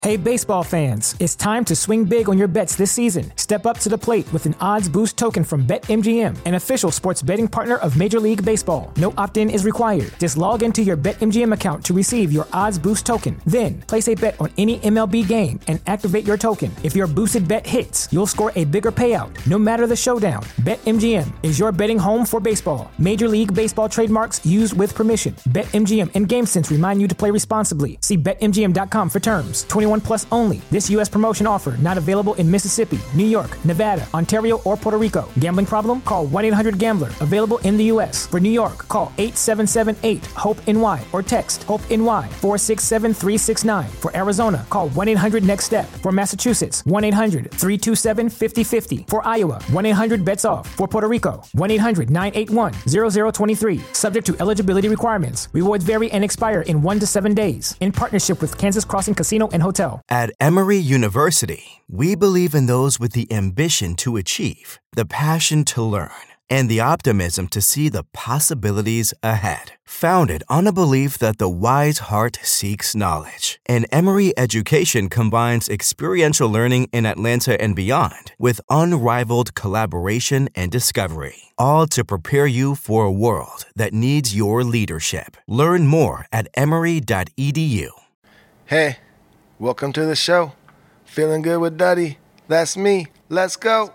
Hey baseball fans, it's time to swing big on your bets this season. Step up to the plate with an odds boost token from BetMGM, an official sports betting partner of Major League Baseball. No opt-in is required. Just log into your BetMGM account to receive your odds boost token. Then, place a bet on any MLB game and activate your token. If your boosted bet hits, you'll score a bigger payout, no matter the showdown. BetMGM is your betting home for baseball. Major League Baseball trademarks used with permission. BetMGM and GameSense remind you to play responsibly. See BetMGM.com for terms. 21 plus only. This U.S. promotion offer not available in Mississippi, New York, Nevada, Ontario, or Puerto Rico. Gambling problem? Call 1-800-GAMBLER. Available in the U.S. For New York, call 877-8-HOPE-NY or text HOPE-NY 467-369. For Arizona, call 1-800-NEXT-STEP. For Massachusetts, 1-800-327-5050. For Iowa, 1-800-BETS-OFF. For Puerto Rico, 1-800-981-0023. Subject to eligibility requirements. Rewards vary and expire in 1 to 7 days. In partnership with Kansas Crossing Casino and Hotel. At Emory University, we believe in those with the ambition to achieve, the passion to learn, and the optimism to see the possibilities ahead. Founded on a belief that the wise heart seeks knowledge, and Emory education combines experiential learning in Atlanta and beyond with unrivaled collaboration and discovery, all to prepare you for a world that needs your leadership. Learn more at emory.edu. Hey, welcome to the show. Feeling good with Duddy. That's me. Let's go.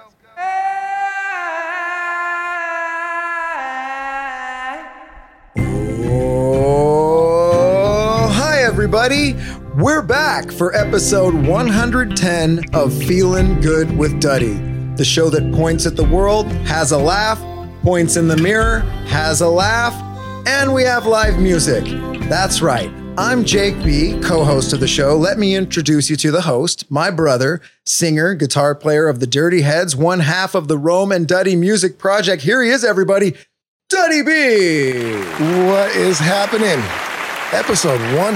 Oh, hi, everybody. We're back for episode 110 of Feeling Good with Duddy, the show that points at the world, has a laugh, points in the mirror, has a laugh, and we have live music. That's right. I'm Jake B., co-host of the show. Let me introduce you to the host, my brother, singer, guitar player of the Dirty Heads, one half of the Rome and Duddy Music Project. Here he is, everybody, Duddy B. What is happening? Episode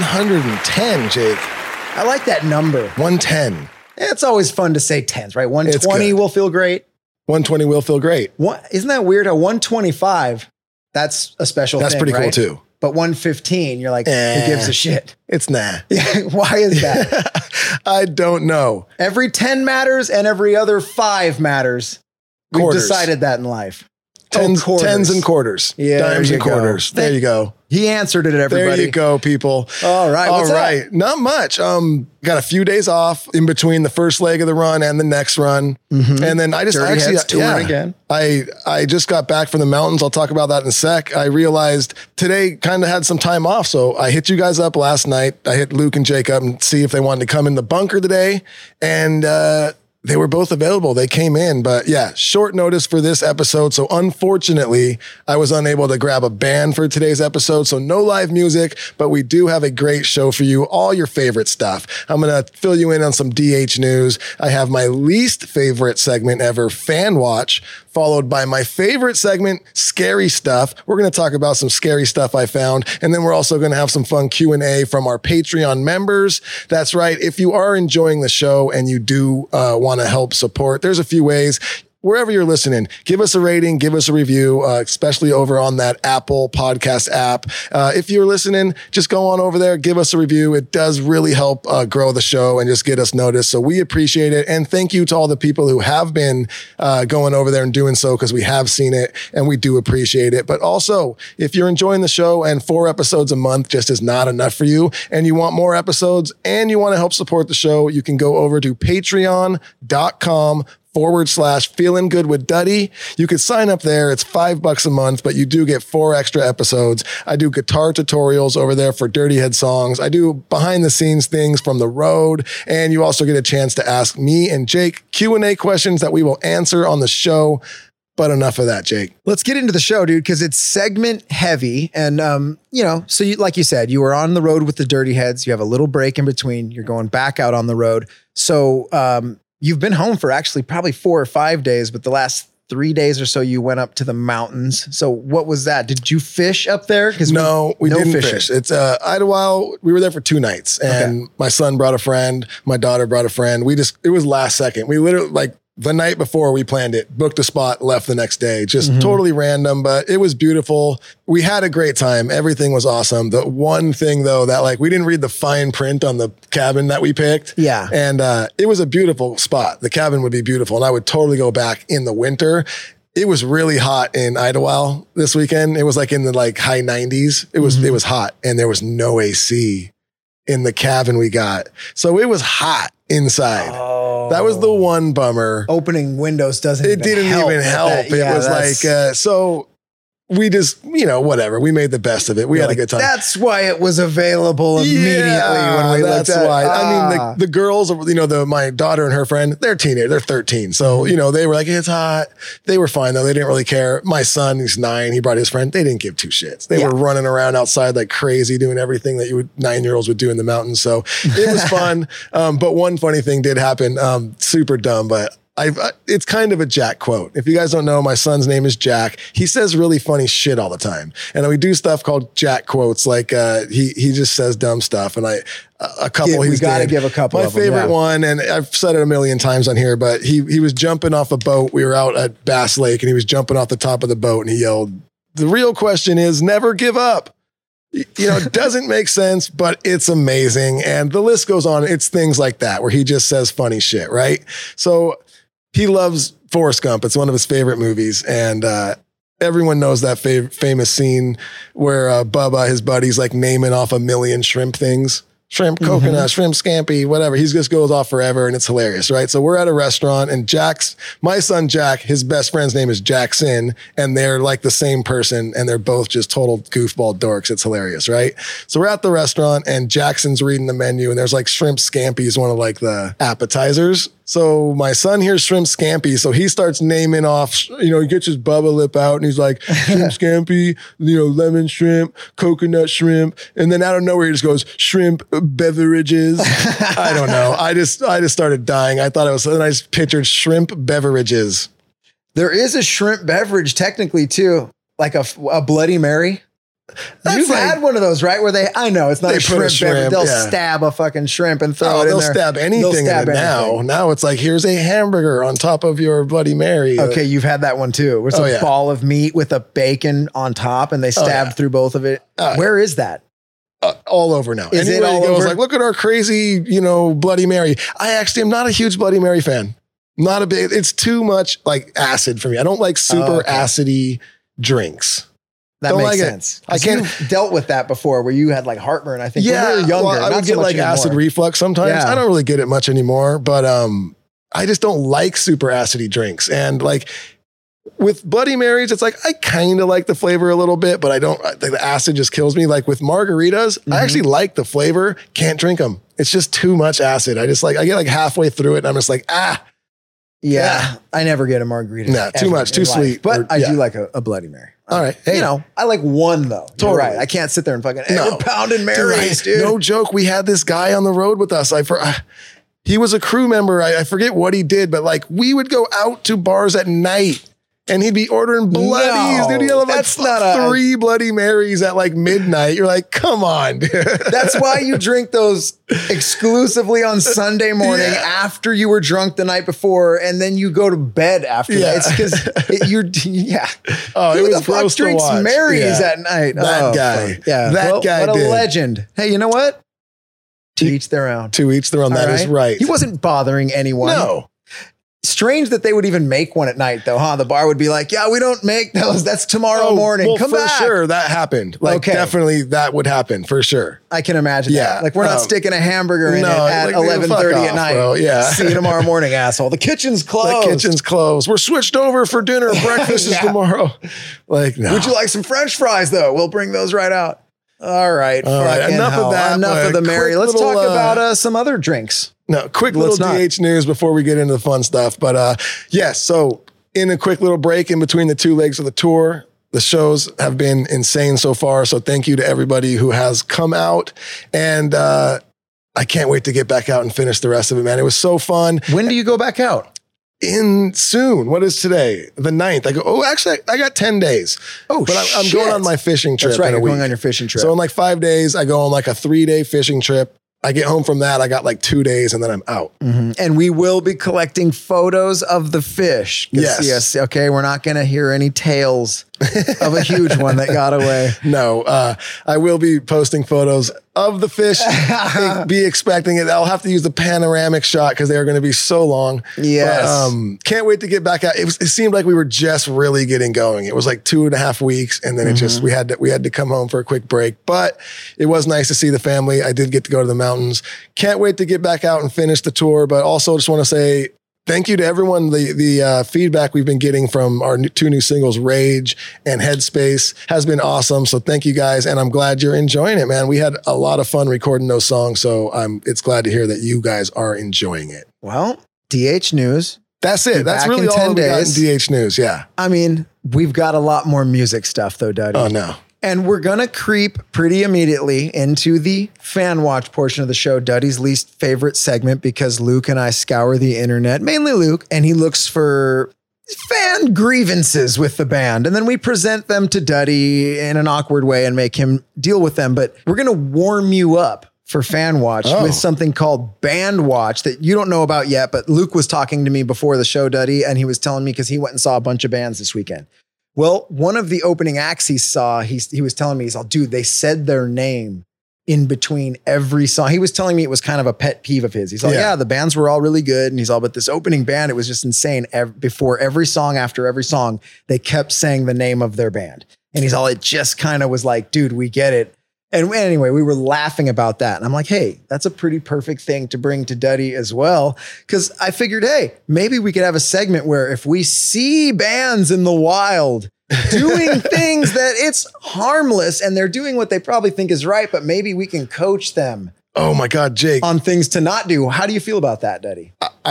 110, Jake. I like that number. 110. It's always fun to say tens, right? 120 will feel great. 120 will feel great. Isn't that weird? 125, that's a special thing, That's pretty right? cool, too. But 115, you're like, who gives a shit? It's nah. Why is that? I don't know. Every 10 matters and every other 5 matters. We've decided that in life. Tens and quarters. Yeah, dimes and quarters. There you go. He answered it, everybody. There you go, people. All right. What's up? Not much. Got a few days off in between the first leg of the run and the next run. Mm-hmm. And then I just touring again. I just got back from the mountains. I'll talk about that in a sec. I realized today kind of had some time off. So I hit you guys up last night. I hit Luke and Jake up and see if they wanted to come in the bunker today. And, they were both available. They came in, but yeah, short notice for this episode. So unfortunately, I was unable to grab a band for today's episode. So no live music, but we do have a great show for you. All your favorite stuff. I'm going to fill you in on some DH news. I have my least favorite segment ever, Fan Watch, followed by my favorite segment, Scary Stuff. We're going to talk about some scary stuff I found. And then we're also going to have some fun Q&A from our Patreon members. That's right. If you are enjoying the show and you do want to help support, there's a few ways. Wherever you're listening, give us a rating, give us a review, especially over on that Apple podcast app. If you're listening, just go on over there, give us a review. It does really help grow the show and just get us noticed. So we appreciate it. And thank you to all the people who have been going over there and doing so, because we have seen it and we do appreciate it. But also, if you're enjoying the show and 4 episodes a month just is not enough for you and you want more episodes and you want to help support the show, you can go over to patreon.com/Feeling Good with Duddy. You could sign up there. It's $5 a month, but you do get 4 extra episodes. I do guitar tutorials over there for Dirty Head songs. I do behind the scenes things from the road. And you also get a chance to ask me and Jake Q&A questions that we will answer on the show. But enough of that, Jake. Let's get into the show, dude, because it's segment heavy. And, so you, like you said, you were on the road with the Dirty Heads. You have a little break in between. You're going back out on the road. So, you've been home for actually probably 4 or 5 days, but the last 3 days or so you went up to the mountains. So what was that? Did you fish up there? No, we didn't fish. It's Idlewild. We were there for 2 nights and my son brought a friend, my daughter brought a friend. It was last second. We literally the night before we planned it, booked a spot, left the next day, just totally random, but it was beautiful. We had a great time. Everything was awesome. The one thing though, that like, we didn't read the fine print on the cabin that we picked. Yeah. And it was a beautiful spot. The cabin would be beautiful. And I would totally go back in the winter. It was really hot in Idyllwild this weekend. It was like in the like high 90s. It was hot and there was no AC in the cabin we got. So it was hot inside. That was the one bummer. Opening windows didn't even help. It was like, so we just, whatever. We made the best of it. We had a good time. That's why it was available immediately when we looked at it. I mean, the girls, my daughter and her friend, they're teenagers. They're 13. So, they were like, it's hot. They were fine though. They didn't really care. My son, he's 9. He brought his friend. They didn't give two shits. They were running around outside like crazy, doing everything that 9-year-olds would do in the mountains. So it was fun. But one funny thing did happen. Super dumb, but it's kind of a Jack quote. If you guys don't know, my son's name is Jack. He says really funny shit all the time. And we do stuff called Jack quotes. Like, he just says dumb stuff. And a couple we got to give a couple of them. My favorite one, and I've said it a million times on here, but he was jumping off a boat. We were out at Bass Lake and he was jumping off the top of the boat and he yelled, "The real question is never give up." It doesn't make sense, but it's amazing. And the list goes on. It's things like that where he just says funny shit, right? So he loves Forrest Gump. It's one of his favorite movies. And everyone knows that famous scene where Bubba, his buddy's like naming off a million shrimp things. Shrimp, coconut, shrimp, scampi, whatever. He just goes off forever and it's hilarious, right? So we're at a restaurant and my son Jack, his best friend's name is Jackson, and they're like the same person and they're both just total goofball dorks. It's hilarious, right? So we're at the restaurant and Jackson's reading the menu and there's like shrimp scampi is one of like the appetizers. So my son hears shrimp scampi. So he starts naming off, he gets his Bubba lip out and he's like, shrimp scampi, lemon shrimp, coconut shrimp. And then out of nowhere, he just goes, shrimp beverages. I don't know. I just started dying. I thought it was, and I just pictured shrimp beverages. There is a shrimp beverage technically too, like a Bloody Mary. You've had one of those, right? Where I know it's not a shrimp beverage. They'll stab a fucking shrimp and throw it in there. They'll stab anything in it now. Now it's like, here's a hamburger on top of your Bloody Mary. Okay, you've had that one too. It's a ball of meat with a bacon on top and they stab through both of it. Where is that? All over now. Is it all over? Like, look at our crazy, Bloody Mary. I actually am not a huge Bloody Mary fan. Not a big, it's too much like acid for me. I don't like super acidy drinks. That makes sense. I can't dealt with that before where you had like heartburn. I think when we were younger. I would get like acid reflux sometimes. I don't really get it much anymore, but I just don't like super acidy drinks. And like with Bloody Marys, it's like I kind of like the flavor a little bit, but I don't. The acid just kills me. Like with margaritas, I actually like the flavor. Can't drink them. It's just too much acid. I get like halfway through it, and I'm just like Yeah, I never get a margarita. No, too much, too sweet. But I do like a Bloody Mary. All right. Hey. I like one though. Totally. You're right. I can't sit there and fucking, we're pounding Marys, dude. No joke. We had this guy on the road with us. He was a crew member. I forget what he did, but like we would go out to bars at night and he'd be ordering bloodies. Dude, he'd have like 3 Bloody Marys at like midnight. You're like, come on, dude. That's why you drink those exclusively on Sunday morning after you were drunk the night before, and then you go to bed after that. It's because you're, Who the fuck drinks Marys at night? That guy. That guy. What a legend. Hey, you know what? To each their own. To each their own. That is right. He wasn't bothering anyone. No. Strange that they would even make one at night though, huh? The bar would be like, yeah, we don't make those. That's tomorrow morning. Well, Come for back. sure that happened. Like definitely that would happen for sure. I can imagine that. Like we're not sticking a hamburger in it at 11:30 at night. Bro. Yeah. See you tomorrow morning, asshole. The kitchen's closed. The kitchen's closed. We're switched over for dinner. Breakfast is tomorrow. Like, no. Would you like some French fries though? We'll bring those right out. All right. Enough of that. Enough of the Mary. Let's talk about some other drinks. No, quick little DH news before we get into the fun stuff. But yes, so in a quick little break in between the 2 legs of the tour, the shows have been insane so far. So thank you to everybody who has come out. And I can't wait to get back out and finish the rest of it, man. It was so fun. When do you go back out? In soon. What is today? The 9th. I go, actually, I got 10 days. But I'm going on my fishing trip. That's right. You're going on your fishing trip. So in like 5 days, I go on like a 3-day fishing trip. I get home from that, I got like 2 days and then I'm out. And we will be collecting photos of the fish. Yes. Okay. We're not going to hear any tales of a huge one that got away. No, I will be posting photos of the fish. Be expecting it. I'll have to use the panoramic shot because they are going to be so long. Yes. But, can't wait to get back out. It seemed like we were just really getting going. It was like 2.5 weeks, and then we had to come home for a quick break. But it was nice to see the family. I did get to go to the mountains. Can't wait to get back out and finish the tour. But also just want to say thank you to everyone. The feedback we've been getting from our 2 new singles, Rage and Headspace, has been awesome. So thank you guys. And I'm glad you're enjoying it, man. We had a lot of fun recording those songs. So it's glad to hear that you guys are enjoying it. Well, DH News. That's it. That's really all we got in DH News. Yeah. I mean, we've got a lot more music stuff though, Duddy. Oh, no. And we're going to creep pretty immediately into the fan watch portion of the show, Duddy's least favorite segment, because Luke and I scour the internet, mainly Luke, and he looks for fan grievances with the band. And then we present them to Duddy in an awkward way and make him deal with them. But we're going to warm you up for fan watch with something called band watch that you don't know about yet. But Luke was talking to me before the show, Duddy, and he was telling me because he went and saw a bunch of bands this weekend. Well, one of the opening acts he saw, he was telling me, he's all, dude, they said their name in between every song. He was telling me it was kind of a pet peeve of his. He's all, yeah, the bands were all really good. And he's all, but this opening band, it was just insane. Before every song, after every song, they kept saying the name of their band. And he's all, it just kind of was like, dude, we get it. And anyway, we were laughing about that. And I'm like, hey, that's a pretty perfect thing to bring to Duddy as well. Because I figured, hey, maybe we could have a segment where if we see bands in the wild doing things that it's harmless and they're doing what they probably think is right, but maybe we can coach them. Oh my God, Jake. On things to not do. How do you feel about that, Duddy?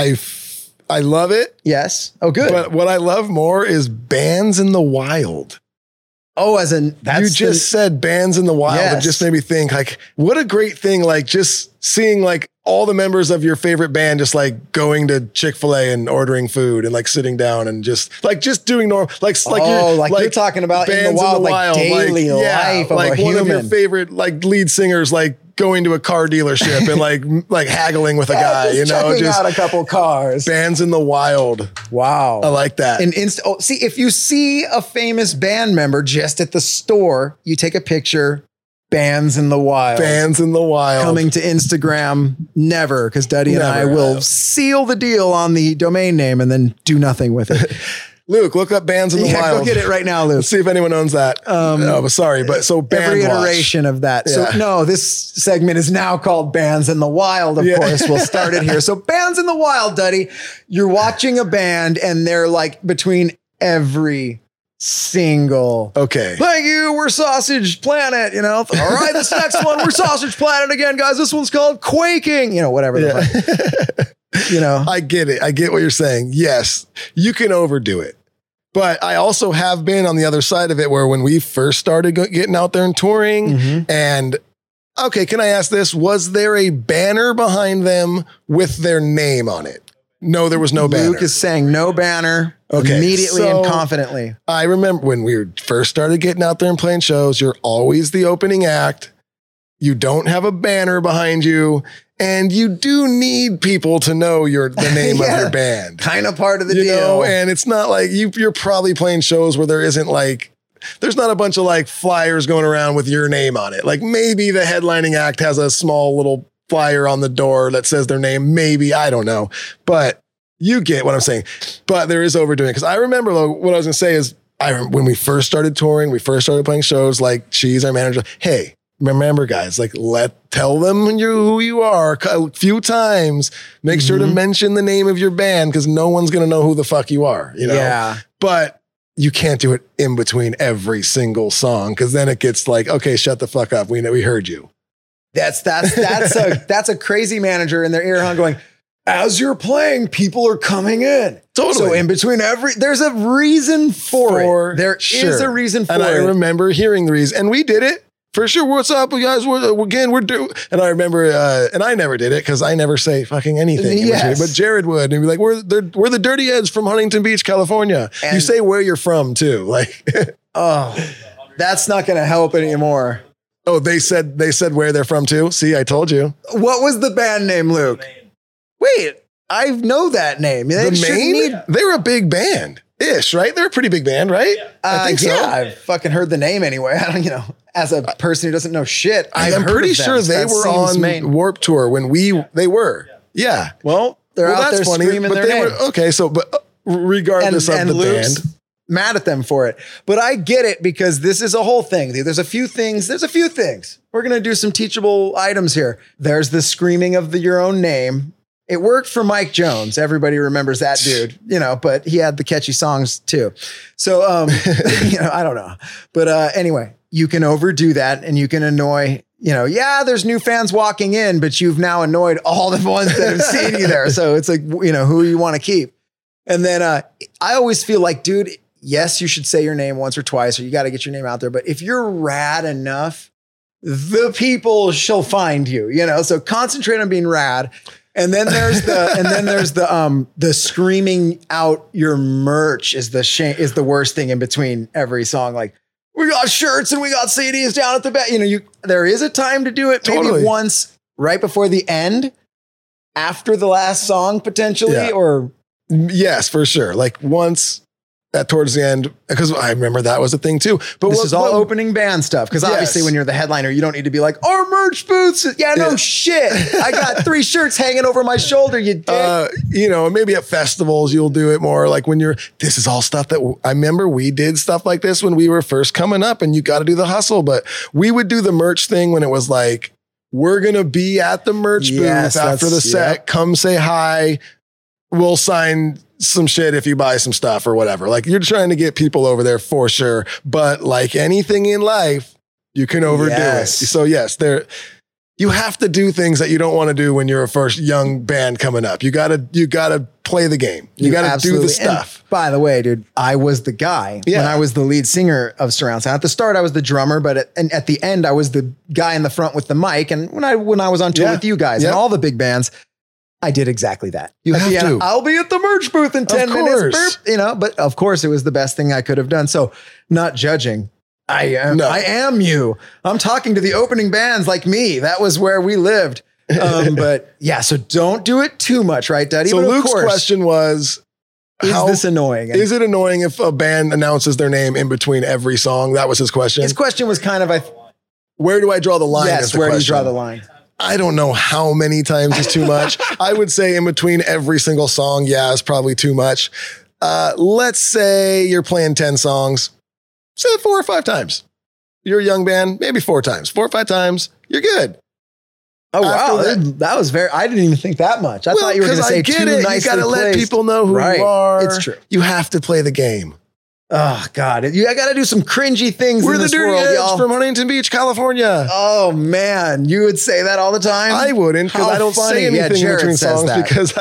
I love it. Yes. Oh, good. But what I love more is bands in the wild. Oh, as in you just said bands in the wild. Yes. It just made me think like, what a great thing. Like just seeing like all the members of your favorite band, just like going to Chick-fil-A and ordering food and like sitting down and just doing normal, you're talking about in the wild, like daily life of a human. One of your favorite like lead singers, like going to a car dealership and like haggling with a guy, just out a couple cars. Bands in the wild. Wow. I like that. And see, if you see a famous band member just at the store, you take a picture. Bands in the wild. Bands in the wild. Coming to Instagram, never, because Duddy and I will seal the deal on the domain name and then do nothing with it. Luke, look up Bands in the Wild. Go get it right now, Luke. Let's see if anyone owns that. Sorry, but so band every watch. Iteration of that. Yeah. So no, this segment is now called Bands in the Wild. Of course, we'll start it here. So Bands in the Wild, Duddy. You're watching a band, and they're like between every single. Okay. Thank you. We're Sausage Planet. You know. All right. This next one, we're Sausage Planet again, guys. This one's called Quaking. You know, whatever. Yeah. You know, I get it. I get what you're saying. Yes, you can overdo it. But I also have been on the other side of it where when we first started getting out there and touring and okay, can I ask this? Was there a banner behind them with their name on it? No, there was no banner. Luke is saying no banner immediately and confidently. I remember when we first started getting out there and playing shows, you're always the opening act. You don't have a banner behind you. And you do need people to know the name of your band. Kind of part of the deal. Know? And it's not like you're probably playing shows where there isn't like, there's not a bunch of like flyers going around with your name on it. Like maybe the headlining act has a small little flyer on the door that says their name. Maybe, I don't know. But you get what I'm saying. But there is overdoing it. Because I remember what I was going to say is when we first started touring, we first started playing shows, like Cheese, our manager, hey, remember guys, like tell them who you are a few times. Make sure to mention the name of your band because no one's going to know who the fuck you are, you know? Yeah. But you can't do it in between every single song because then it gets like, okay, shut the fuck up. We heard you. That's a crazy manager in their ear hunt going, as you're playing, people are coming in. Totally. So in between there's a reason for it. There is a reason for it. And I remember hearing the reason and we did it. For sure. What's up, guys? We're due. And I remember, and I never did it because I never say fucking anything. Yes. But Jared would. And he'd be like, we're the Dirty Eds from Huntington Beach, California. And you say where you're from too. Like, oh, that's not going to help anymore. Oh, they said where they're from too. See, I told you. What was the band name, Luke? Wait, I know that name. The Maine? They were a big band. Ish, right? They're a pretty big band, right? I think so. Yeah, I've fucking heard the name anyway. I don't, as a person who doesn't know shit, I'm pretty sure they were on Warped Tour when they were. Yeah. Well, they're out there screaming their name. Okay, so but regardless of the Luke's band, mad at them for it. But I get it because this is a whole thing. There's a few things. We're going to do some teachable items here. There's the screaming of your own name. It worked for Mike Jones. Everybody remembers that dude, but he had the catchy songs too. So, I don't know. But anyway, you can overdo that and you can annoy, there's new fans walking in, but you've now annoyed all the ones that have seen you there. So it's like, who you want to keep. And then I always feel like, dude, yes, you should say your name once or twice, or you got to get your name out there. But if you're rad enough, the people shall find you, so concentrate on being rad. And then there's the screaming out your merch is the worst thing in between every song. Like, we got shirts and we got CDs down at the back. There is a time to do it. Maybe once right before the end, after the last song potentially, or yes, for sure. Like once towards the end, because I remember that was a thing too. But this is all opening band stuff. Because obviously when you're the headliner, you don't need to be like, our merch booths. Yeah, no shit. I got 3 shirts hanging over my shoulder, you dick. Maybe at festivals, you'll do it more like when this is all stuff that I remember we did stuff like this when we were first coming up and you got to do the hustle. But we would do the merch thing when it was like, we're going to be at the merch booth after the set. Come say hi. We'll sign some shit if you buy some stuff or whatever. Like you're trying to get people over there for sure. But like anything in life, you can overdo it. So yes, you have to do things that you don't want to do when you're a first young band coming up. You gotta play the game. You gotta do the stuff. And by the way, dude, I was the guy when I was the lead singer of Surround Sound. At the start, I was the drummer, but at the end, I was the guy in the front with the mic. And when I was on tour with you guys and all the big bands, I did exactly that. You have to. I'll be at the merch booth in 10 minutes. But of course it was the best thing I could have done. So not judging. I am you. I'm talking to the opening bands like me. That was where we lived. But yeah, so don't do it too much, right, Daddy? So Luke's question was, is this annoying? Is it annoying if a band announces their name in between every song? That was his question. His question was kind of, where do I draw the line? Yes, where do you draw the line? I don't know how many times is too much. I would say in between every single song, is probably too much. Let's say you're playing 10 songs, say 4 or 5 times. You're a young band, maybe 4 times. 4 or 5 times, you're good. Oh, wow. That was I didn't even think that much. I thought you were going to say too nicely. You got to let people know who you are. It's true. You have to play the game. Oh, God. I got to do some cringy things in this world, We're the Dirty y'all. Edge from Huntington Beach, California. Oh, man. You would say that all the time? I wouldn't, because I don't say anything in between songs because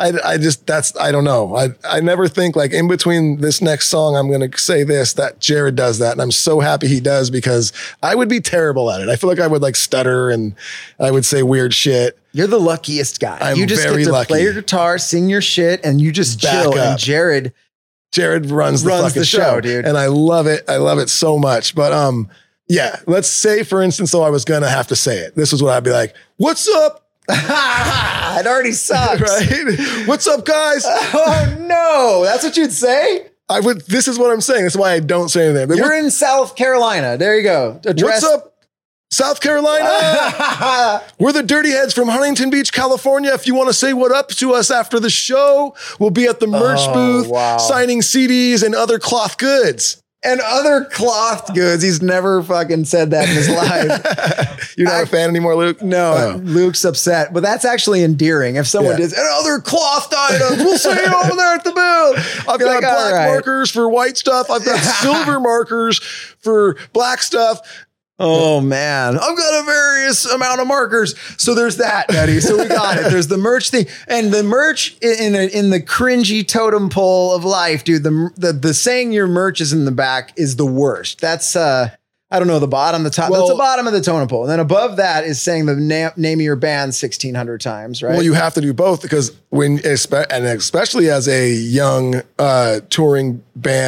I don't know. I never think like in between this next song, I'm going to say this, that Jared does that. And I'm so happy he does because I would be terrible at it. I feel like I would like stutter and I would say weird shit. You're the luckiest guy. You just get to play your guitar, sing your shit, and you just chill. And Jared runs the fucking show, dude. And I love it. I love it so much. But let's say, for instance, though, I was going to have to say it. This is what I'd be like, what's up? It already sucks. Right? What's up, guys? Oh, no. That's what you'd say? I would. This is what I'm saying. That's why I don't say anything. You're in South Carolina. There you go. What's up? South Carolina. We're the Dirty Heads from Huntington Beach, California. If you want to say what up to us after the show, we'll be at the merch booth signing CDs and other cloth goods. And other cloth goods. He's never fucking said that in his life. You're not a fan anymore, Luke? No, Luke's upset. But that's actually endearing. If someone did, and other cloth items, we'll see you over there at the booth. I've got black markers for white stuff. I've got silver markers for black stuff. Oh, man. I've got a various amount of markers. So there's that, Daddy. So we got it. There's the merch thing. And the merch in the cringy totem pole of life, dude, the saying your merch is in the back is the worst. That's, I don't know, the bottom, the top. That's the bottom of the totem pole. And then above that is saying the name of your band 1,600 times, right? Well, you have to do both because and especially as a young touring band,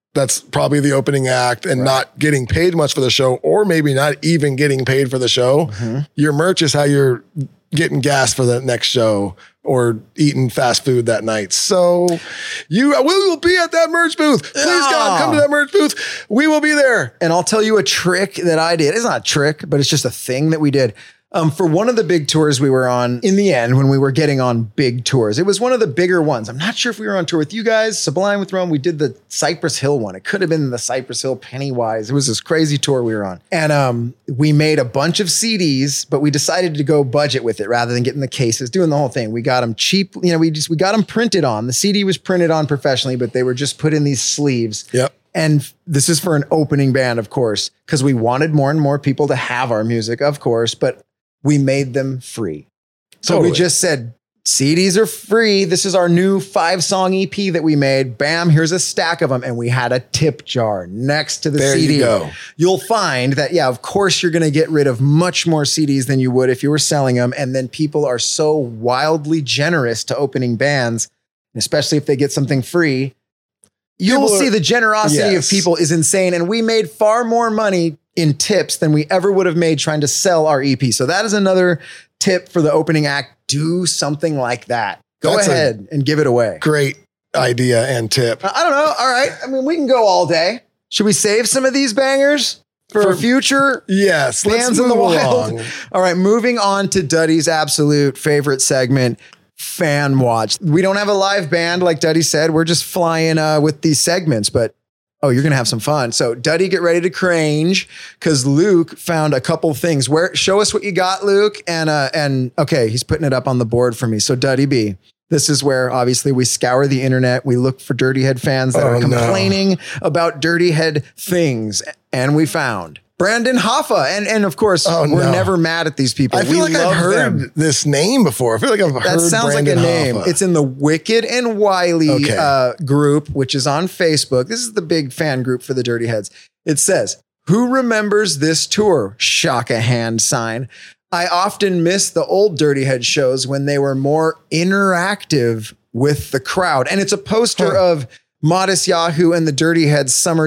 that's probably the opening act and not getting paid much for the show, or maybe not even getting paid for the show. Your merch is how you're getting gas for the next show or eating fast food that night. So we will be at that merch booth. Please God, come to that merch booth. We will be there. And I'll tell you a trick that I did. It's not a trick, but it's just a thing that we did. For one of the big tours we were on in the end, when we were getting on big tours, it was one of the bigger ones. I'm not sure if we were on tour with you guys, Sublime with Rome. We did the Cypress Hill one. It could have been the Cypress Hill Pennywise. It was this crazy tour we were on. And we made a bunch of CDs, but we decided to go budget with it rather than getting the cases, doing the whole thing. We got them cheap. You know, we got them printed on. The CD was printed on professionally, but they were just put in these sleeves. Yep. And this is for an opening band, of course, because we wanted more and more people to have our music, of course, but we made them free. So we just said, CDs are free. This is our new 5-song EP that we made. Bam, here's a stack of them. And we had a tip jar next to the CD. You go. You'll find that, yeah, of course, you're going to get rid of much more CDs than you would if you were selling them. And then people are so wildly generous to opening bands, especially if they get something free. You'll see the generosity of people is insane. And we made far more money in tips than we ever would have made trying to sell our EP. So that is another tip for the opening act. Do something like that. Go ahead and give it away. Great idea and tip. I don't know. All right. I mean, we can go all day. Should we save some of these bangers for future bands in the wild? All right. Moving on to Duddy's absolute favorite segment, Fan Watch. We don't have a live band like Duddy said. We're just flying with these segments, but you're going to have some fun. So Duddy, get ready to cringe because Luke found a couple things. Show us what you got, Luke. And okay, he's putting it up on the board for me. So Duddy B, this is where obviously we scour the internet. We look for Dirty Head fans that are complaining about Dirty Head things. And we found Brandon Hoffa. And of course, we're never mad at these people. I feel like I've heard this name before. I feel like I've heard that sounds Brandon like a name. Hoffa. It's in the Wicked and Wiley group, which is on Facebook. This is the big fan group for the Dirty Heads. It says, who remembers this tour? Shock a hand sign. I often miss the old Dirty Head shows when they were more interactive with the crowd. And it's a poster of Modest Yahoo and the Dirty Heads summer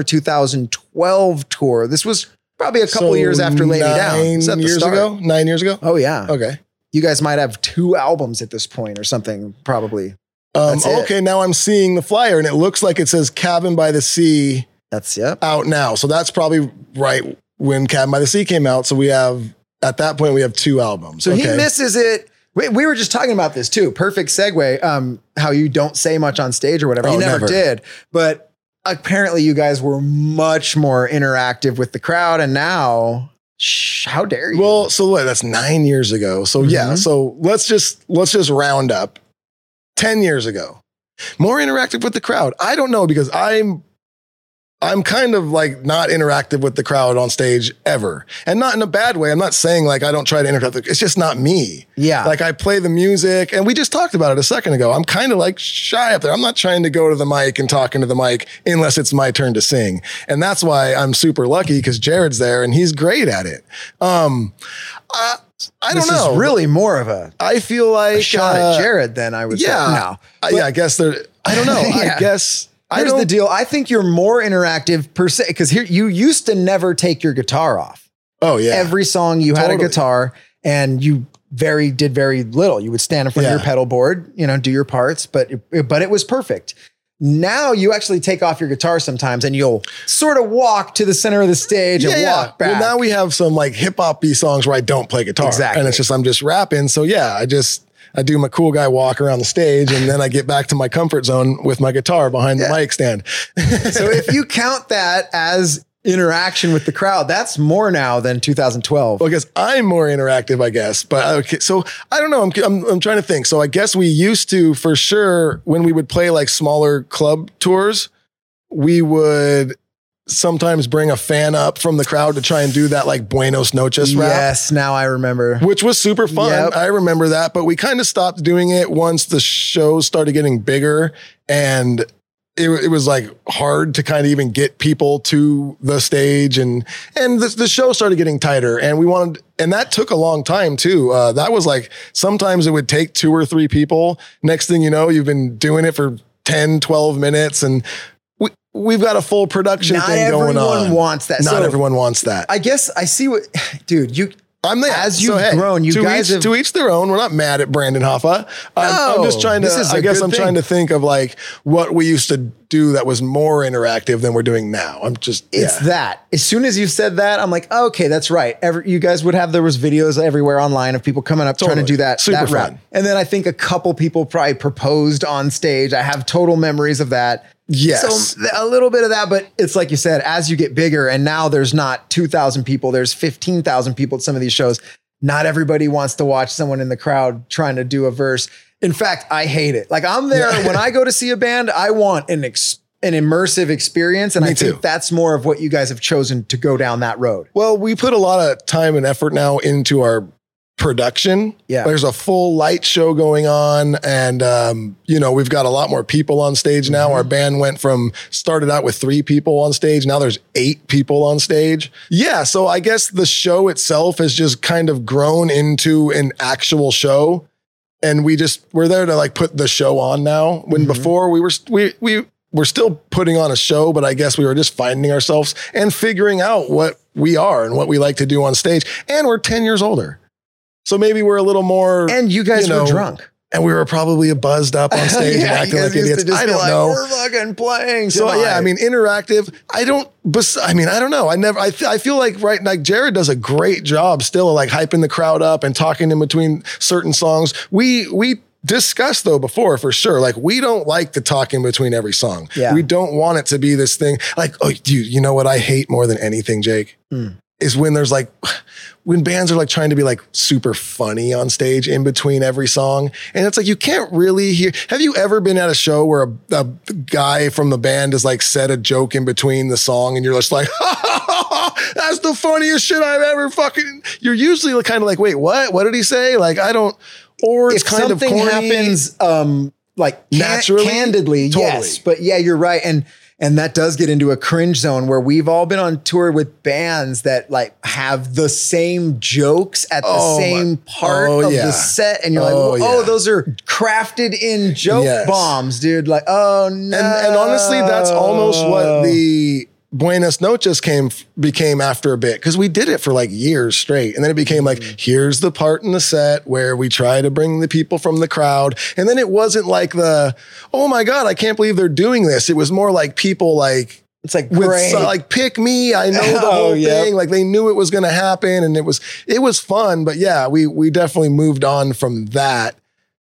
2012 tour. This was probably a couple years after Lay Me Down. 9 years ago? Oh, yeah. Okay. You guys might have 2 albums at this point or something, probably. Okay, now I'm seeing the flyer and it looks like it says Cabin by the Sea. That's out now. So that's probably right when Cabin by the Sea came out. So at that point, we have 2 albums. So he misses it. We were just talking about this too. Perfect segue. How you don't say much on stage or whatever. You never did. But apparently you guys were much more interactive with the crowd. And now, how dare you? Well, so that's 9 years ago. So yeah. So let's just round up 10 years ago. More interactive with the crowd. I don't know, because I'm kind of like not interactive with the crowd on stage ever, and not in a bad way. I'm not saying like I don't try to interact. It's just not me. Yeah. Like I play the music, and we just talked about it a second ago. I'm kind of like shy up there. I'm not trying to go to the mic and talk into the mic unless it's my turn to sing. And that's why I'm super lucky, because Jared's there and he's great at it. I don't know. This is really more of I feel like a shot at Jared than I would say. No. I guess I don't know. I guess. Here's the deal. I think you're more interactive per se, because here you used to never take your guitar off. Oh yeah. Every song you had a guitar, and you did very little. You would stand in front of your pedal board, do your parts, but it was perfect. Now you actually take off your guitar sometimes, and you'll sort of walk to the center of the stage and walk back. Well, now we have some like hip hop-y songs where I don't play guitar. Exactly. And it's just, I'm just rapping. So yeah, I do my cool guy walk around the stage, and then I get back to my comfort zone with my guitar behind the mic stand. So if you count that as interaction with the crowd, that's more now than 2012. Well, I guess I'm more interactive, I guess. But okay, so I don't know. I'm trying to think. So I guess we used to, for sure, when we would play like smaller club tours, we would sometimes bring a fan up from the crowd to try and do that like Buenos Noches rap. Yes, now I remember. Which was super fun. Yep. I remember that, but we kind of stopped doing it once the shows started getting bigger, and it was like hard to kind of even get people to the stage, and the show started getting tighter, and that took a long time too. That was like, sometimes it would take 2 or 3 people. Next thing you know, you've been doing it for 10, 12 minutes, and we've got a full production Not thing going on. everyone wants that. Not everyone wants that. I guess I see what, dude, as you've grown, you guys have... To each their own. We're not mad at Brandon Hoffa. I'm just trying to, trying to think of like what we used to do that was more interactive than we're doing now. It's that. As soon as you said that, I'm like, oh, okay, that's right. You guys would have, there was videos everywhere online of people coming up trying to do that. Super that fun. rap. And then I think a couple people probably proposed on stage. I have total memories of that. Yes. So a little bit of that, but it's like you said, as you get bigger and now there's not 2,000 people, there's 15,000 people at some of these shows. Not everybody wants to watch someone in the crowd trying to do a verse. In fact, I hate it. Like I'm there when I go to see a band, I want an immersive experience. And I think that's more of what you guys have chosen to go down that road. Well, we put a lot of time and effort now into our production. Yeah. There's a full light show going on. And, we've got a lot more people on stage now. Our band started out with 3 people on stage. Now there's 8 people on stage. Yeah. So I guess the show itself has just kind of grown into an actual show. And we're there to like put the show on now. When before we were still putting on a show, but I guess we were just finding ourselves and figuring out what we are and what we like to do on stage. And we're 10 years older. So maybe we're a little more. And you guys were drunk. And we were probably buzzed up on stage and acting like idiots. I don't know. We're fucking playing. So interactive. I don't know. I feel like Jared does a great job still of like hyping the crowd up and talking in between certain songs. We discussed though before for sure. Like we don't like the talk in between every song. Yeah. We don't want it to be this thing like, oh, dude, you know what I hate more than anything, Jake? Is when there's like, when bands are like trying to be like super funny on stage in between every song. And it's like, you can't really hear. Have you ever been at a show where a guy from the band has like said a joke in between the song and you're just like, that's the funniest shit I've ever fucking, you're usually kind of like, wait, what? What did he say? Like, I don't, or it's kind of corny. Happens, like naturally, candidly, totally. Yes. But yeah, you're right. And that does get into a cringe zone where we've all been on tour with bands that like have the same jokes at the same part of the set. And you're like, those are crafted in joke bombs, dude. Like, oh no. And honestly, that's almost what the Buenas Noches became after a bit, because we did it for like years straight. And then it became like, here's the part in the set where we try to bring the people from the crowd. And then it wasn't like oh my God, I can't believe they're doing this. It was more like people like, it's like, great. Pick me. I know the whole thing. Like they knew it was going to happen and it was fun. But yeah, we definitely moved on from that.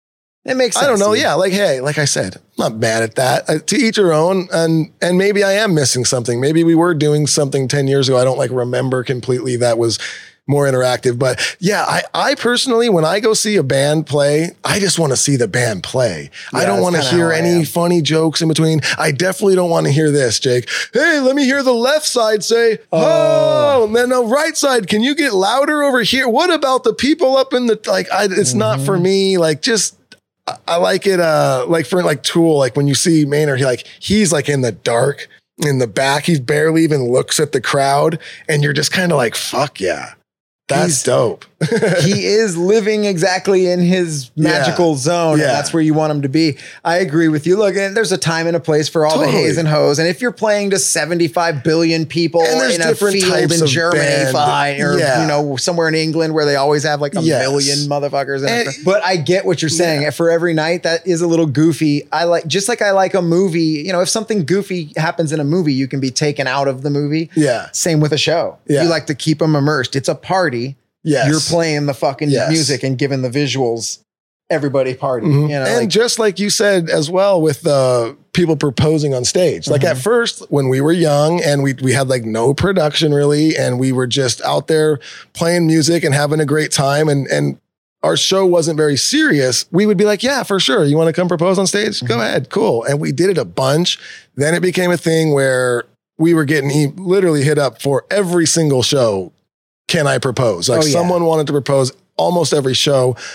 It makes sense. I don't know. Yeah. Like, hey, like I said, I'm not mad at that. To each your own. And maybe I am missing something. Maybe we were doing something 10 years ago. I don't like remember completely that was more interactive. But yeah, I personally, when I go see a band play, I just want to see the band play. I don't want to hear any funny jokes in between. I definitely don't want to hear this, Jake. Hey, let me hear the left side say, oh, and then the right side, can you get louder over here? What about the people up in the, like, it's not for me. Like, just, I like it, like for like Tool, like when you see Maynard, he's like in the dark in the back, he barely even looks at the crowd and you're just kind of like, fuck yeah. That's dope. He is living exactly in his magical zone. And that's where you want him to be. I agree with you. Look, there's a time and a place for all the hays and hoes. And if you're playing to 75 billion people in a field in Germany, fine, or somewhere in England where they always have like a million motherfuckers. But I get what you're saying. Yeah. For every night, that is a little goofy. I like a movie. If something goofy happens in a movie, you can be taken out of the movie. Yeah. Same with a show. Yeah. You like to keep them immersed. It's a party. Yes. You're playing the fucking music and giving the visuals, everybody party. And just like you said as well with people proposing on stage. Like at first when we were young and we had like no production really, and we were just out there playing music and having a great time and our show wasn't very serious, we would be like, yeah, for sure. You want to come propose on stage? Go ahead. Cool. And we did it a bunch. Then it became a thing where we were getting literally hit up for every single show. Can I propose? Like someone wanted to propose almost every show.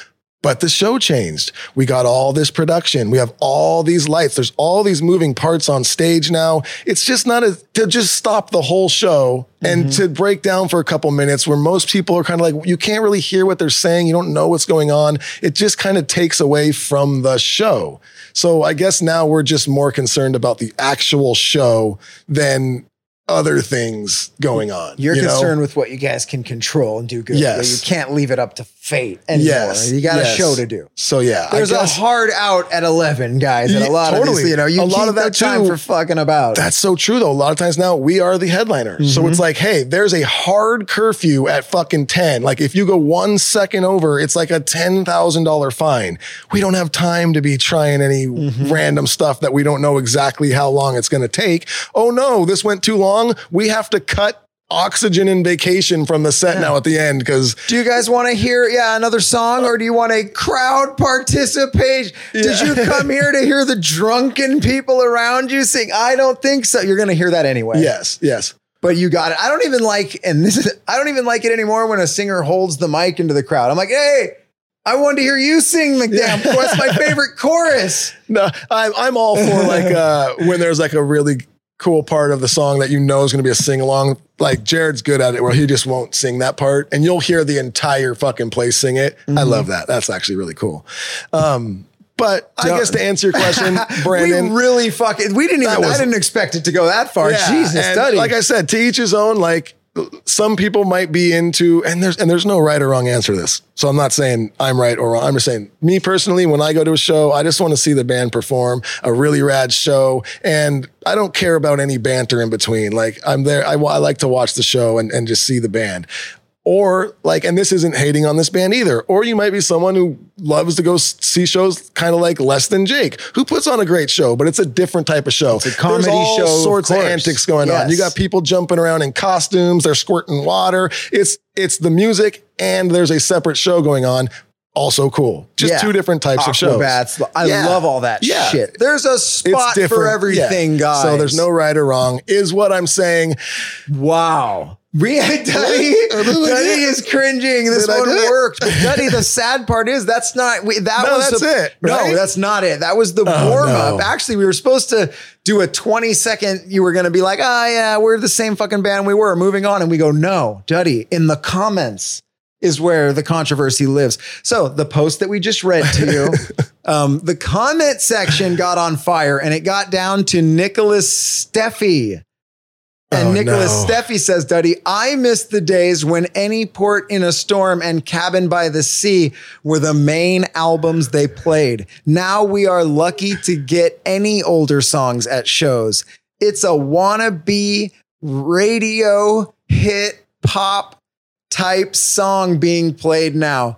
But the show changed. We got all this production. We have all these lights. There's all these moving parts on stage now. It's just not to just stop the whole show and to break down for a couple minutes where most people are kind of like, you can't really hear what they're saying. You don't know what's going on. It just kind of takes away from the show. So I guess now we're just more concerned about the actual show than other things going on. You're concerned with what you guys can control and do good. Yes. You can't leave it up to fate anymore. Yes. You got a show to do. So yeah, there's a hard out at 11, guys. And a lot of these, you a lot of that time too, for fucking about. That's so true though. A lot of times now we are the headliner. So it's like, hey, there's a hard curfew at fucking 10. Like if you go 1 second over, it's like a $10,000 fine. We don't have time to be trying any random stuff that we don't know exactly how long it's going to take. Oh no, this went too long. We have to cut Oxygen and Vacation from the set now at the end because do you guys want to hear another song or do you want a crowd participation? Did you come here to hear the drunken people around you sing? I don't think so. You're going to hear that anyway. Yes. But you got it. I don't even like it anymore when a singer holds the mic into the crowd. I'm like, hey, I wanted to hear you sing the damn chorus. That's my favorite chorus. No, I'm all for like when there's like a really cool part of the song that you know is going to be a sing along. Like Jared's good at it where he just won't sing that part and you'll hear the entire fucking place sing it. I love that. That's actually really cool. But I guess to answer your question, Brandon, I didn't expect it to go that far. Yeah, Jesus, and like I said, to each his own. Like some people might be into, and there's no right or wrong answer to this. So I'm not saying I'm right or wrong. I'm just saying me personally, when I go to a show, I just want to see the band perform a really rad show. And I don't care about any banter in between. Like I'm there. I like to watch the show and just see the band. Or like, and this isn't hating on this band either. Or you might be someone who loves to go see shows kind of like Less Than Jake, who puts on a great show, but it's a different type of show. It's a comedy There's all show. Sorts of antics going on. You got people jumping around in costumes. They're squirting water. It's the music and there's a separate show going on. Also cool. Just two different types of shows. I love all that shit. There's a spot for everything, guys. So there's no right or wrong is what I'm saying. Wow. Duddy is cringing. This one worked. But Duddy, the sad part is that's not it. Right? No, that's not it. That was the warm up. Actually, we were supposed to do a 20-second. You were going to be like, oh yeah, we're the same fucking band we were. Moving on. And we go, no, Duddy, in the comments is where the controversy lives. So the post that we just read to you, the comment section got on fire and it got down to Nicholas Steffi. And Nicholas Steffi says, Duddy, I miss the days when Any Port in a Storm and Cabin by the Sea were the main albums they played. Now we are lucky to get any older songs at shows. It's a wannabe radio hit pop type song being played now.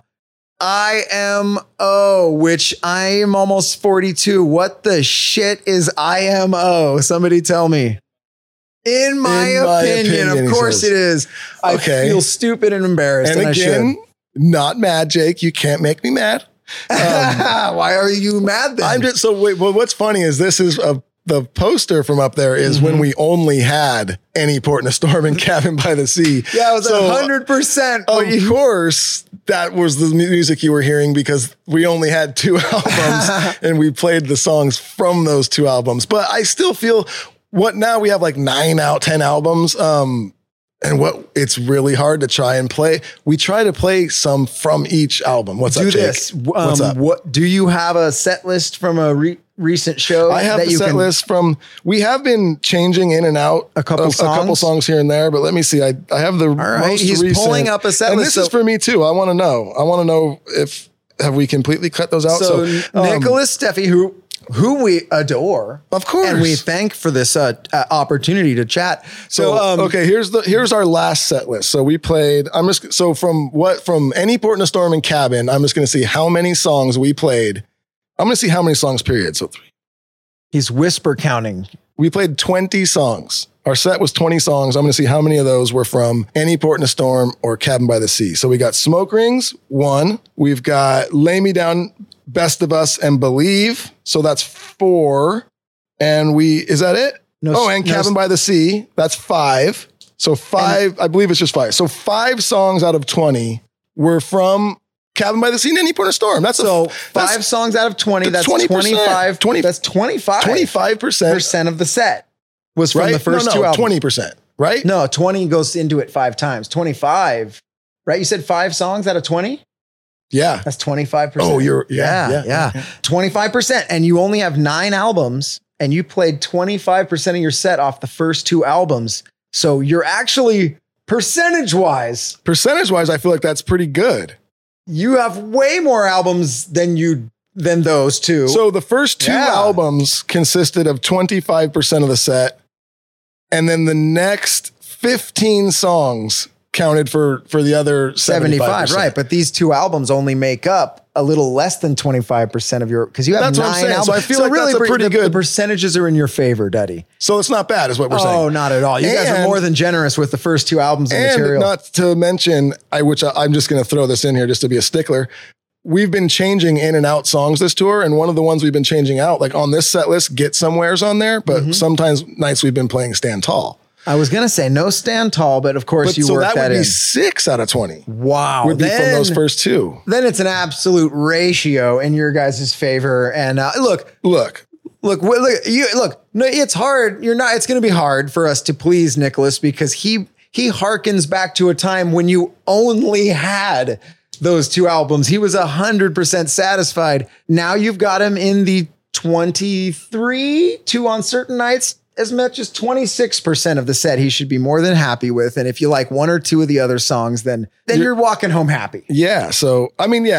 IMO, which I am almost 42. What the shit is IMO? Somebody tell me. In my opinion, of course it is. I feel stupid and embarrassed. And again, not mad, Jake. You can't make me mad. Why are you mad then? I'm just what's funny is this is the poster from up there is when we only had Any Port in a Storm and Cabin by the Sea. Yeah, it was 100%. Of course, that was the music you were hearing because we only had 2 albums and we played the songs from those 2 albums. But I still feel now we have like 9 out 10 albums. And it's really hard to try and play. We try to play some from each album. What's up, Jake? What's up? What do you have a set list from a recent show? I have the set list from. We have been changing in and out a couple songs here and there. But let me see. I have the most He's recent. pulling up a set and list. This is for me too. I want to know if have we completely cut those out. So Nicholas Steffi, who we adore, of course, and we thank for this opportunity to chat. So here's our last set list. So we played. From Any Port in a Storm and Cabin. I'm just going to see how many songs we played. I'm going to see how many songs. Period. So 3. He's whisper counting. We played 20 songs. Our set was 20 songs. I'm going to see how many of those were from Any Port in a Storm or Cabin by the Sea. So we got Smoke Rings, 1. We've got Lay Me Down, Best of Us, and Believe. So that's 4. And is that it? Cabin by the Sea. That's 5. So 5, I believe it's just 5. So 5 songs out of 20 were from Cabin by the Sea and Any Point of Storm. That's five songs out of 20. That's 20%. 25. That's 25% of the set was from the first two albums. 20%, right? No, 20 goes into it 5 times. 25, right? You said 5 songs out of 20? Yeah. That's 25%. Oh, yeah. 25%. And you only have 9 albums and you played 25% of your set off the first 2 albums. So you're actually percentage-wise, I feel like that's pretty good. You have way more albums than those 2. So the first 2 albums consisted of 25% of the set. And then the next 15 songs counted for the other 75%. Right. But these 2 albums only make up a little less than 25% of your, because you have 9 albums. So I feel like really that's a pretty good. The percentages are in your favor, Duddy. So it's not bad is what we're saying. Oh, not at all. You guys are more than generous with the first 2 albums of material. And not to mention, which I'm just going to throw this in here just to be a stickler. We've been changing in and out songs this tour. And one of the ones we've been changing out, like on this set list, Get Somewhere's on there. But sometimes nights we've been playing Stand Tall. I was going to say no Stand Tall, but of course you work that in. So that would be 6 out of 20. Wow. Would be from those first 2. Then it's an absolute ratio in your guys' favor. And look, no, it's hard. It's going to be hard for us to please Nicholas because he harkens back to a time when you only had those 2 albums. He was 100% satisfied. Now you've got him in the 23, 2 on certain nights. As much as 26% of the set he should be more than happy with. And if you like 1 or 2 of the other songs, then you're walking home happy. Yeah. So, I mean,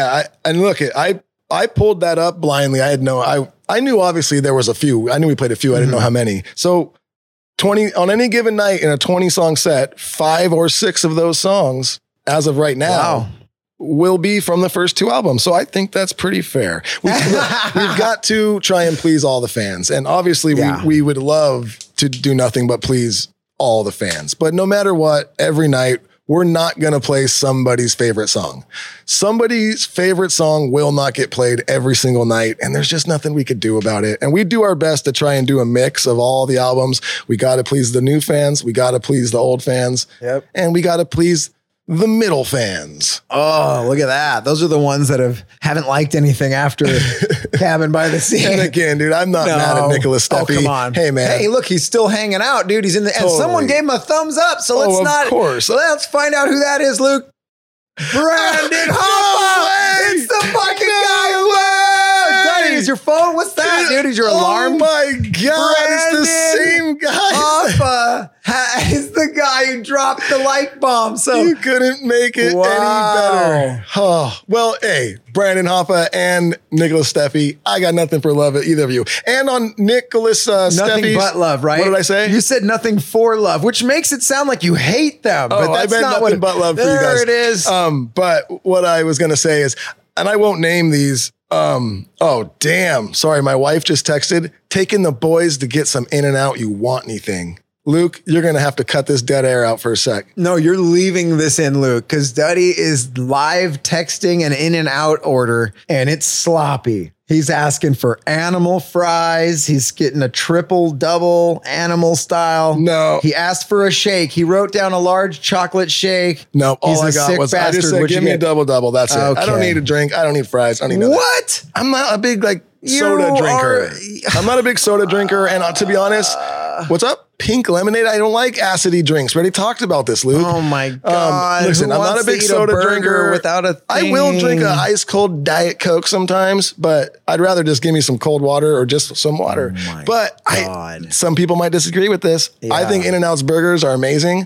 I pulled that up blindly. I knew obviously there was a few. I knew we played a few. I didn't know how many. So 20 on any given night in a 20 song set, 5 or 6 of those songs as of right now will be from the first 2 albums. So I think that's pretty fair. We've got to try and please all the fans. And obviously we would love to do nothing but please all the fans. But no matter what, every night, we're not going to play somebody's favorite song. Somebody's favorite song will not get played every single night. And there's just nothing we could do about it. And we do our best to try and do a mix of all the albums. We got to please the new fans. We got to please the old fans. Yep. And we got to please the middle fans. Oh, look at that. Those are the ones that haven't liked anything after Cabin by the Sea. And again, dude, I'm not mad at Nicholas Steffi. Oh, come on. Hey, man. Hey, look, he's still hanging out, dude. He's in the, and someone gave him a thumbs up. So let's find out who that is, Luke. Brandon Hoffa. It's the fucking guy who Daddy, is your phone? What's that, dude? Is your alarm? Oh my God. Brandon, it's the same guy. Hoffa is the guy who dropped the light bomb. So you couldn't make it any better. Oh, well, hey, Brandon Hoffa and Nicholas Steffi, I got nothing for love at either of you. And on Nicholas nothing but love, right? What did I say? You said nothing for love, which makes it sound like you hate them. But that's not nothing but love for you guys. There it is. But what I was going to say is, and I won't name these. Oh, damn. Sorry. My wife just texted, taking the boys to get some In-N-Out. You want anything? Luke, you're going to have to cut this dead air out for a sec. No, you're leaving this in, Luke, because Duddy is live texting an In-N-Out order and it's sloppy. He's asking for animal fries. He's getting a triple double animal style. No. He asked for a shake. He wrote down a large chocolate shake. No, all I got was, I just said, give me a double double. That's it. Okay. I don't need a drink. I don't need fries. I don't need nothing. What? I'm not a big soda drinker. I'm not a big soda drinker. And to be honest, what's up? Pink lemonade. I don't like acidy drinks. We already talked about this, Luke. Oh my God. Listen, I'm not a big soda drinker. Without a thing. I will drink an ice cold Diet Coke sometimes, but I'd rather just give me some cold water or just some water. Oh my but God. Some people might disagree with this. Yeah. I think In-N-Out's burgers are amazing.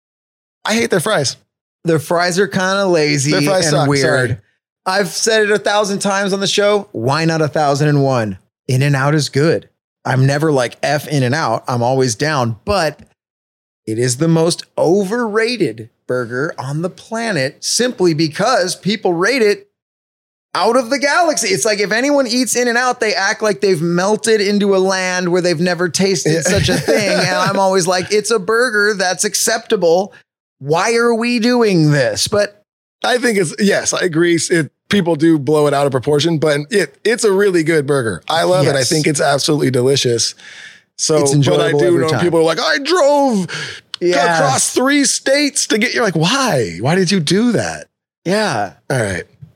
I hate their fries. Their fries are kind of lazy and suck. weird. Sorry. I've said it 1,000 times on the show. Why not 1,001? In-N-Out is good. I'm never like F In-N-Out. I'm always down, but it is the most overrated burger on the planet simply because people rate it out of the galaxy. It's like if anyone eats In-N-Out, they act like they've melted into a land where they've never tasted such a thing. And I'm always like, it's a burger that's acceptable. Why are we doing this? But I think yes, I agree. People do blow it out of proportion, but it's a really good burger. I love it. I think it's absolutely delicious. So, it's enjoyable. But I do know people are like, I drove across 3 states to get. You're like, why? Why did you do that? Yeah. All right.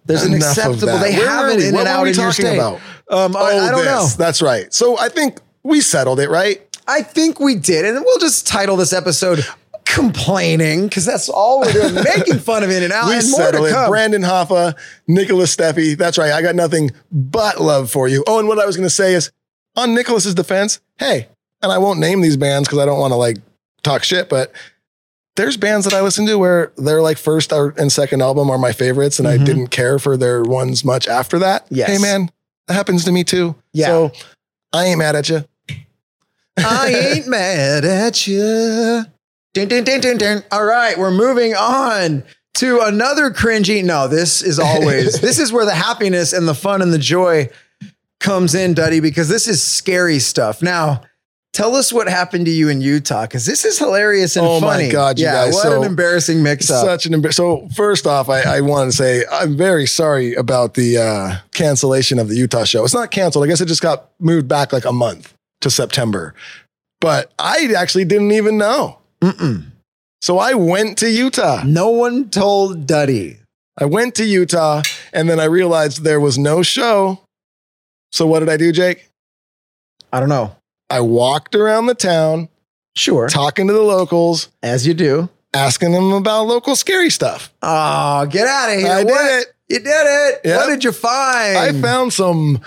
There's an Enough of acceptable. that. They Where have were it we? in What and were out we in your talking state. about? I don't know. That's right. So I think we settled it, right? I think we did, and we'll just title this episode "Complaining" because that's all we're doing, making fun of In and Out. We And more settled to it. come. Brandon Hoffa, Nicholas Steffi. That's right. I got nothing but love for you. Oh, and what I was going to say is, on Nicholas's defense, hey, and I won't name these bands because I don't want to like talk shit, but there's bands that I listen to where their like first and second album are my favorites, and I didn't care for their ones much after that. Yes. Hey, man, that happens to me too. Yeah. So I ain't mad at you. I ain't mad at you. Dun, dun, dun, dun, dun. All right, we're moving on to another cringy. No, this is where the happiness and the fun and the joy comes in, Duddy, because this is scary stuff. Now, tell us what happened to you in Utah, because this is hilarious and Oh funny. my God, you guys. What So- an embarrassing mix-up. So first off, I want to say I'm very sorry about the cancellation of the Utah show. It's not canceled. I guess it just got moved back like a month to September. But I actually didn't even know. So I went to Utah. No one told Duddy. I went to Utah and then I realized there was no show. So what did I do, Jake? I don't know. I walked around the town Sure. talking to the locals, As you do. asking them about local scary stuff. Oh, get out of here. I did What? it. You did it. Yep. What did you find? I found some,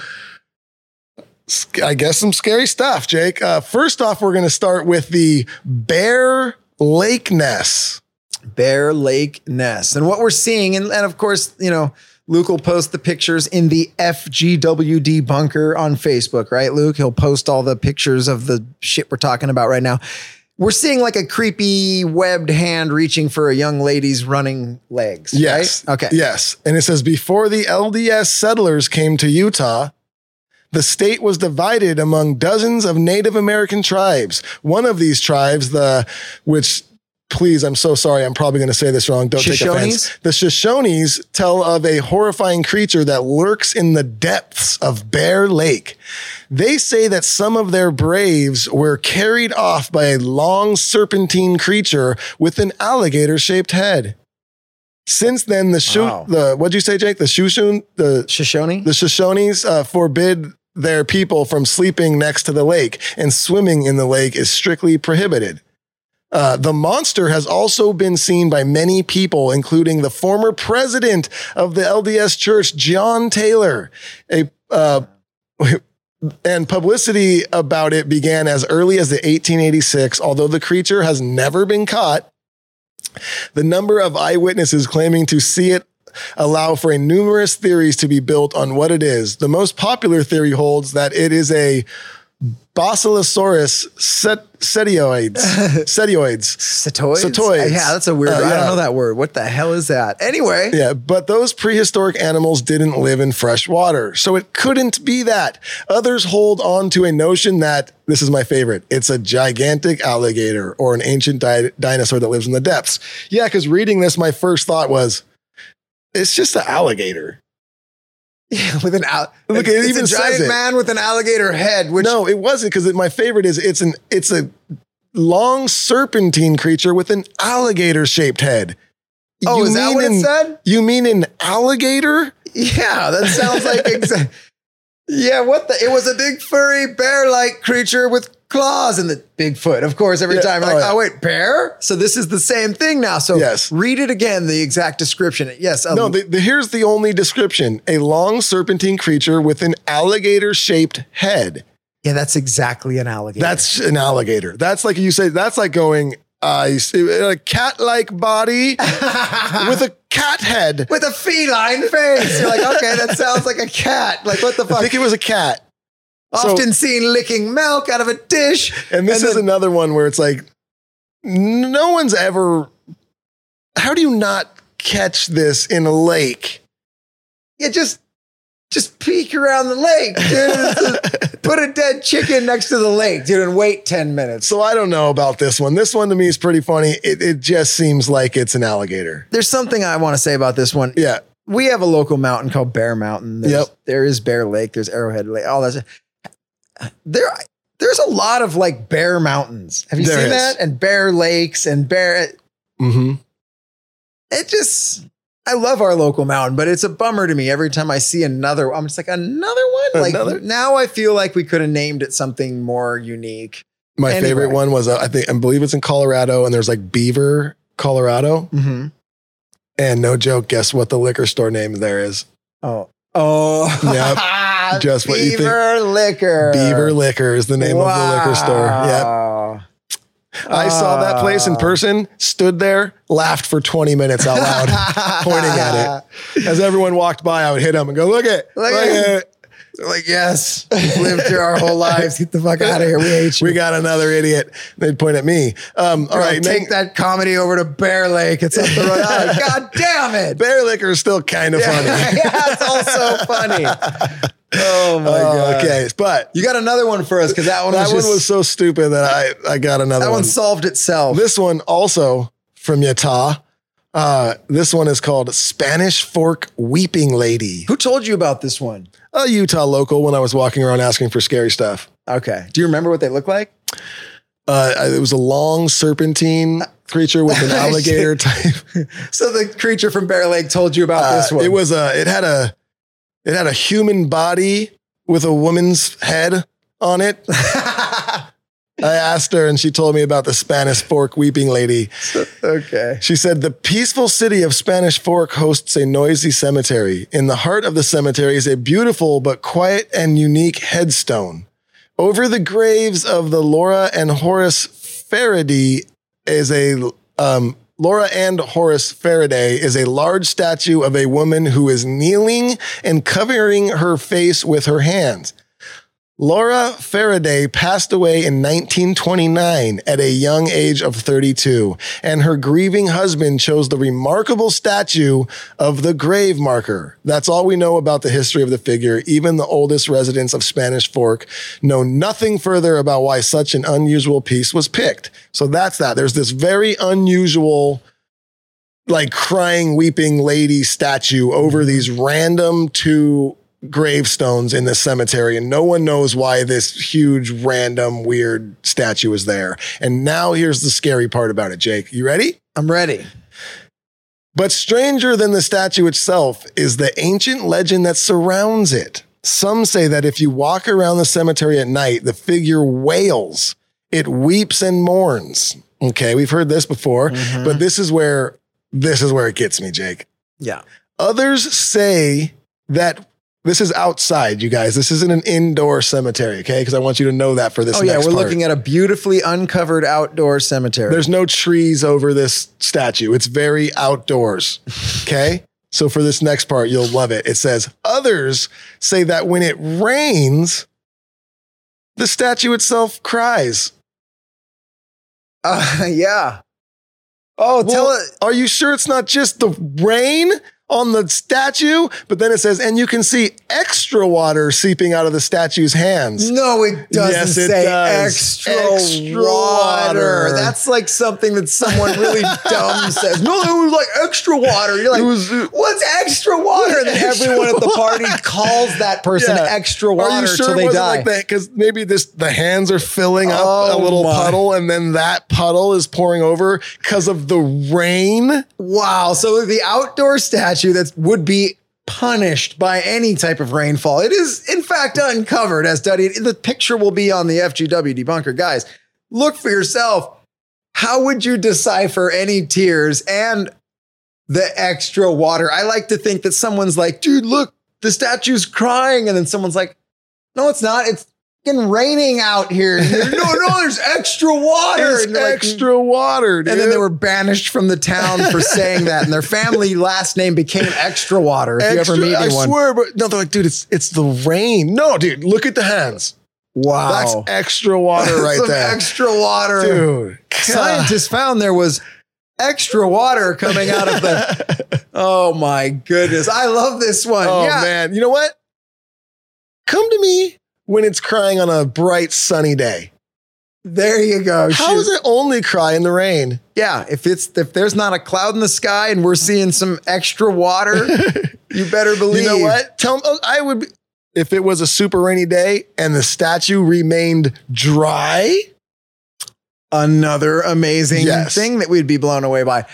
I guess, some scary stuff, Jake. First off, we're going to start with the Bear Lake Ness. Bear Lake Ness. And what we're seeing, and of course, you know, Luke will post the pictures in the FGWD bunker on Facebook, right, Luke? He'll post all the pictures of the shit we're talking about right now. We're seeing like a creepy webbed hand reaching for a young lady's running legs. Yes. Right? Okay. Yes. And it says, before the LDS settlers came to Utah, the state was divided among dozens of Native American tribes. One of these tribes, please, I'm so sorry, I'm probably going to say this wrong. Don't take offense. The Shoshones tell of a horrifying creature that lurks in the depths of Bear Lake. They say that some of their braves were carried off by a long serpentine creature with an alligator-shaped head. Since then, what'd you say, Jake? The Shoshone? The Shoshones forbid their people from sleeping next to the lake, and swimming in the lake is strictly prohibited. The monster has also been seen by many people, including the former president of the LDS Church, John Taylor. And publicity about it began as early as the 1886, although the creature has never been caught. The number of eyewitnesses claiming to see it allow for numerous theories to be built on what it is. The most popular theory holds that it is a Basilosaurus setioids. Setoids? Yeah, that's a weird word. I don't know that word. What the hell is that? Anyway. Yeah, but those prehistoric animals didn't live in fresh water, so it couldn't be that. Others hold on to a notion that, this is my favorite, it's a gigantic alligator or an ancient dinosaur that lives in the depths. Yeah, because reading this, my first thought was, it's just an alligator. Yeah, with an Look, it even a says giant it. man with an alligator head. Which No, it wasn't, because my favorite is it's a long serpentine creature with an alligator shaped head. Oh, is that what it said? You mean an alligator? Yeah, that sounds like yeah. It was a big furry bear-like creature with claws in the Bigfoot. Of course, every time we're like, oh wait, bear. So this is the same thing now. So yes. Read it again. The exact description. Yes. Here's the only description: a long serpentine creature with an alligator-shaped head. Yeah, that's exactly an alligator. That's an alligator. That's like you say. That's like going a cat-like body with a cat head with a feline face. You're like, okay, that sounds like a cat. Like, what the fuck? I think it was a cat. Often seen licking milk out of a dish. And this is another one where it's like, no one's ever. How do you not catch this in a lake? Yeah, just peek around the lake, dude. Put a dead chicken next to the lake, dude, and wait 10 minutes. So I don't know about this one. This one to me is pretty funny. It just seems like it's an alligator. There's something I want to say about this one. Yeah. We have a local mountain called Bear Mountain. There is Bear Lake. There's Arrowhead Lake. All that. There's a lot of like bear mountains. Have you seen that? And bear lakes and bear. Mm-hmm. It just, I love our local mountain, but it's a bummer to me every time I see another. I'm just like, another one? Like now I feel like we could have named it something more unique. My favorite one was, I believe it's in Colorado, and there's like Beaver, Colorado. Mm-hmm. And no joke, guess what the liquor store name there is? Oh. Yep. Just what you think. Beaver Liquor. Beaver Liquor is the name of the liquor store. Yep. I saw that place in person, stood there, laughed for 20 minutes out loud, pointing at it. As everyone walked by, I would hit them and go, look at it. They're like, yes, we've lived here our whole lives. Get the fuck out of here. We hate you. We got another idiot. They'd point at me. All right. Take that comedy over to Bear Lake. It's up the road. Oh, God damn it. Bear Liquor is still kind of funny. Yeah, it's also funny. Oh my God. Okay. But you got another one for us because that one was so stupid that I got another one. That one solved itself. This one also from Utah. This one is called Spanish Fork Weeping Lady. Who told you about this one? A Utah local when I was walking around asking for scary stuff. Okay. Do you remember what they look like? It was a long serpentine creature with an alligator type. So the creature from Bear Lake told you about this one. It had a human body with a woman's head on it. I asked her and she told me about the Spanish Fork Weeping Lady. Okay. She said, the peaceful city of Spanish Fork hosts a noisy cemetery. In the heart of the cemetery is a beautiful but quiet and unique headstone. Over the graves of the Laura and Horace Faraday is a large statue of a woman who is kneeling and covering her face with her hands. Laura Faraday passed away in 1929 at a young age of 32, and her grieving husband chose the remarkable statue of the grave marker. That's all we know about the history of the figure. Even the oldest residents of Spanish Fork know nothing further about why such an unusual piece was picked. So that's that. There's this very unusual, like crying, weeping lady statue over these random two gravestones in the cemetery, and no one knows why this huge, random, weird statue is there. And now here's the scary part about it, Jake. You ready? I'm ready. But stranger than the statue itself is the ancient legend that surrounds it. Some say that if you walk around the cemetery at night, the figure wails. It weeps and mourns. Okay, we've heard this before, but this is where it gets me, Jake. Yeah. Others say that this is outside, you guys. This isn't an indoor cemetery, okay? Because I want you to know that for this next part. We're looking at a beautifully uncovered outdoor cemetery. There's no trees over this statue. It's very outdoors, okay? So for this next part, you'll love it. It says, others say that when it rains, the statue itself cries. Yeah. Oh, well, are you sure it's not just the rain on the statue? But then it says, and you can see extra water seeping out of the statue's hands. No, it doesn't say extra water. That's That's like something that someone really dumb says. No, it was like extra water. You're like, what's extra water? And then everyone at the party calls that person extra water. Are you sure till they it wasn't die. like that? Because maybe the hands are filling up a little puddle, and then that puddle is pouring over because of the rain. Wow. So the outdoor statue that would be punished by any type of rainfall. It is, in fact, uncovered as studied. The picture will be on the FGW Debunker. Guys, look for yourself. How would you decipher any tears and the extra water? I like to think that someone's like, dude, look, the statue's crying. And then someone's like, no, it's not. It's fucking raining out here. No, there's extra water. There's extra water, dude. And then they were banished from the town for saying that. And their family last name became Extra Water. If you ever meet anyone. I swear, but no, they're like, dude, it's the rain. No, dude, look at the hands. Wow. That's extra water right there. Extra water. Dude. Scientists found there was extra water coming out of the... Oh my goodness. I love this one. Oh man. You know what? Come to me when it's crying on a bright sunny day. There you go. How does it only cry in the rain? Yeah, if there's not a cloud in the sky and we're seeing some extra water, you better believe. You know what? I would, if it was a super rainy day and the statue remained dry. Another amazing thing that we'd be blown away by.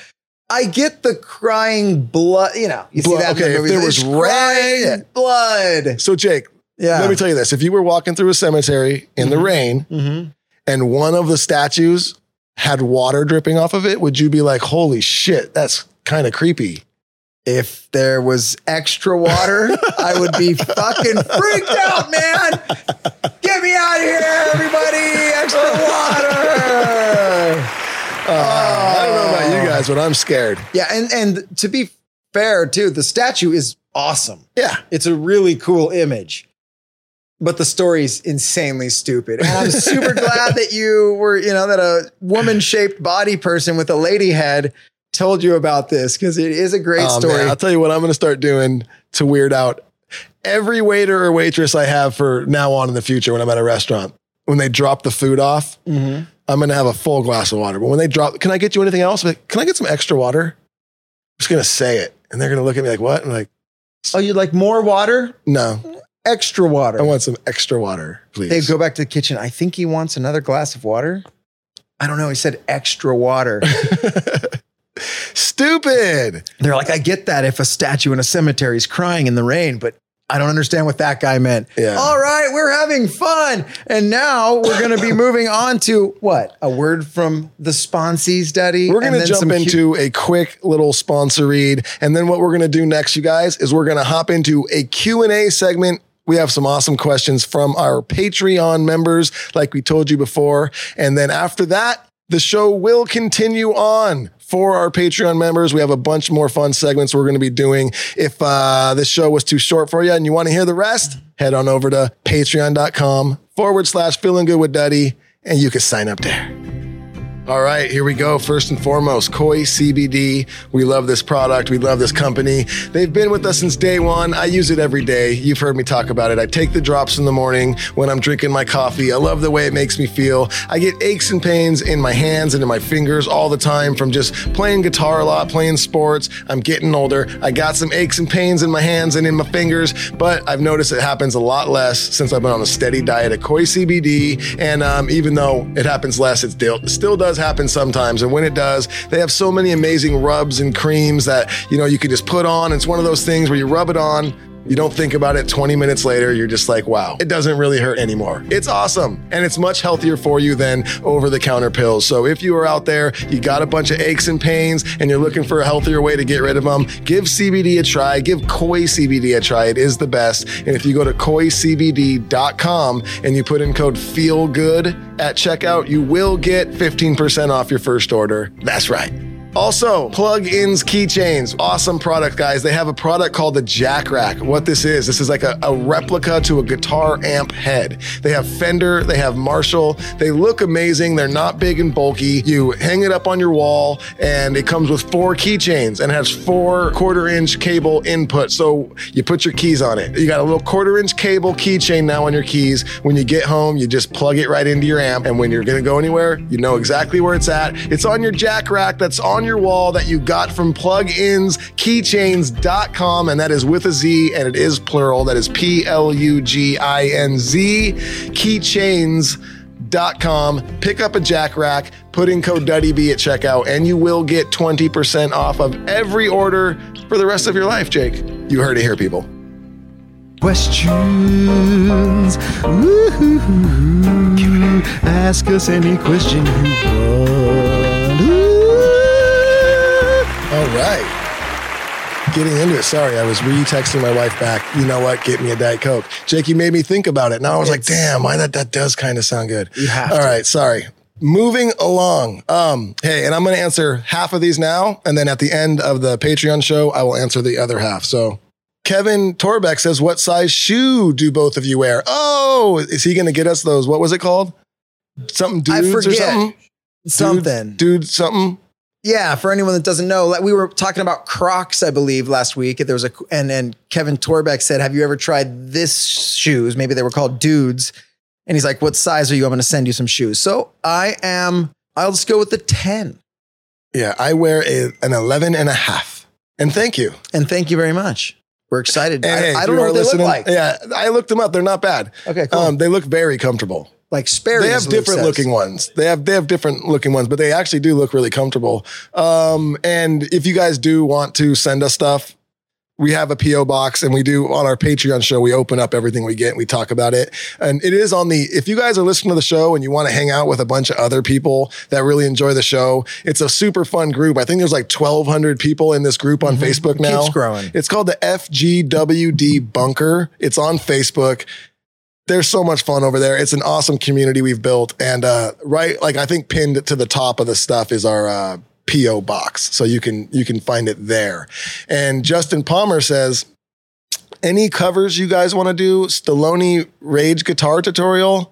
I get the crying blood, you see that Okay, in the movie. if there was crying blood. So Jake, let me tell you this. If you were walking through a cemetery in the rain and one of the statues had water dripping off of it, would you be like, holy shit, that's kind of creepy? If there was extra water, I would be fucking freaked out, man. Get me out of here, everybody. Extra water. I don't know about you guys, but I'm scared. Yeah, and to be fair, too, the statue is awesome. Yeah. It's a really cool image. But the story's insanely stupid. And I'm super glad that you were, that a woman-shaped body person with a lady head told you about this, because it is a great story. Man, I'll tell you what I'm going to start doing to weird out every waiter or waitress I have for now on in the future when I'm at a restaurant. When they drop the food off, I'm going to have a full glass of water. But when they drop, can I get you anything else? I'm like, can I get some extra water? I'm just going to say it. And they're going to look at me like, what? I'm like, oh, you'd like more water? No. Extra water. I want some extra water, please. They go back to the kitchen. I think he wants another glass of water. I don't know. He said extra water. Stupid. They're like, I get that if a statue in a cemetery is crying in the rain, but I don't understand what that guy meant. Yeah. All right, we're having fun. And now we're going to be moving on to what? A word from the sponsees, Daddy? We're going to jump into a quick little sponsor read. And then what we're going to do next, you guys, is we're going to hop into a Q&A segment. We have some awesome questions from our Patreon members, like we told you before. And then after that, the show will continue on. For our Patreon members, we have a bunch more fun segments we're going to be doing. If this show was too short for you and you want to hear the rest, head on over to patreon.com/feeling good with Duddy, and you can sign up there. All right, here we go. First and foremost, Koi CBD. We love this product. We love this company. They've been with us since day one. I use it every day. You've heard me talk about it. I take the drops in the morning when I'm drinking my coffee. I love the way it makes me feel. I get aches and pains in my hands and in my fingers all the time from just playing guitar a lot, playing sports. I'm getting older. I got some aches and pains in my hands and in my fingers, but I've noticed it happens a lot less since I've been on a steady diet of Koi CBD. And even though it happens less, it still does happen sometimes. And when it does, they have so many amazing rubs and creams that, you can just put on. It's one of those things where you rub it on, you don't think about it. 20 minutes later, you're just like, wow, it doesn't really hurt anymore. It's awesome. And it's much healthier for you than over-the-counter pills. So if you are out there, you got a bunch of aches and pains and you're looking for a healthier way to get rid of them, give CBD a try. Give Koi CBD a try. It is the best. And if you go to koicbd.com and you put in code FEELGOOD at checkout, you will get 15% off your first order. That's right. Also, Plug-ins keychains. Awesome product, guys. They have a product called the Jack Rack. What this is like a replica to a guitar amp head. They have Fender, they have Marshall. They look amazing. They're not big and bulky. You hang it up on your wall and it comes with 4 keychains and has 4 1/4-inch cable input. So you put your keys on it. You got a little 1/4-inch cable keychain now on your keys. When you get home, you just plug it right into your amp. And when you're going to go anywhere, you know exactly where it's at. It's on your Jack Rack that's on your wall that you got from pluginskeychains.com, and that is with a Z, and it is plural. That is PLUGINZ, keychains.com. Pick up a Jack Rack, put in code DuddyB at checkout, and you will get 20% off of every order for the rest of your life, Jake. You heard it here, people. Questions. Woo-hoo-hoo. Ask us any question you want. All right. Getting into it. Sorry, I was re-texting my wife back. You know what? Get me a Diet Coke. Jake, you made me think about it. Now I was like, damn, why that does kind of sound good. You have All to. right, sorry. Moving along. Hey, and I'm going to answer half of these now. And then at the end of the Patreon show, I will answer the other half. So Kevin Torbeck says, what size shoe do both of you wear? Oh, is he going to get us those? What was it called? Something dudes I forget. or something? Something. Dude something? Yeah, for anyone that doesn't know, we were talking about Crocs, I believe, last week. There was and Kevin Torbeck said, have you ever tried this shoes? Maybe they were called dudes. And he's like, what size are you? I'm going to send you some shoes. So I'll just go with the 10. Yeah, I wear an 11 and a half. And thank you. And thank you very much. We're excited. And I don't know what they look like. Yeah, I looked them up. They're not bad. Okay, cool. They look very comfortable. like Sperry. They have different looking ones. They have different looking ones, but they actually do look really comfortable. And if you guys do want to send us stuff, we have a PO box, and we do on our Patreon show, we open up everything we get and we talk about it. And it is if you guys are listening to the show and you want to hang out with a bunch of other people that really enjoy the show, it's a super fun group. I think there's like 1,200 people in this group on Facebook now. Keeps growing. It's called the FGWD Bunker. It's on Facebook. There's so much fun over there. It's an awesome community we've built. And I think pinned to the top of the stuff is our PO box. So you can find it there. And Justin Palmer says, any covers you guys want to do? Stallone Rage guitar tutorial?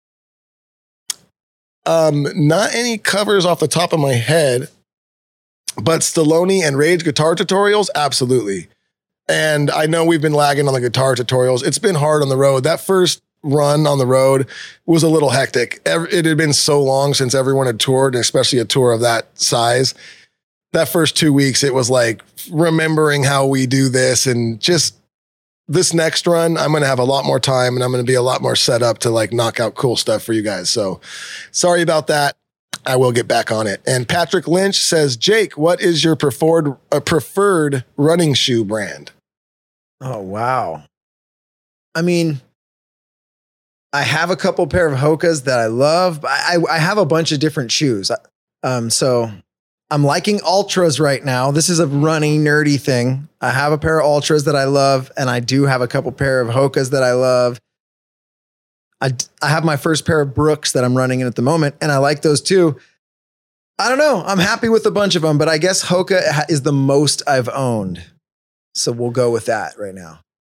Not any covers off the top of my head, but Stallone and Rage guitar tutorials, absolutely. And I know we've been lagging on the guitar tutorials. It's been hard on the road. That first run on the road was a little hectic. It had been so long since everyone had toured, especially a tour of that size. That first 2 weeks, it was like remembering how we do this, and just this next run, I'm going to have a lot more time, and I'm going to be a lot more set up to like knock out cool stuff for you guys. So sorry about that. I will get back on it. And Patrick Lynch says, Jake, what is your preferred running shoe brand? Oh, wow. I mean, I have a couple pair of Hokas that I love, but I have a bunch of different shoes. So I'm liking Ultras right now. This is a running nerdy thing. I have a pair of Ultras that I love, and I do have a couple pair of Hokas that I love. I have my first pair of Brooks that I'm running in at the moment, and I like those too. I don't know. I'm happy with a bunch of them, but I guess Hoka is the most I've owned. So we'll go with that right now.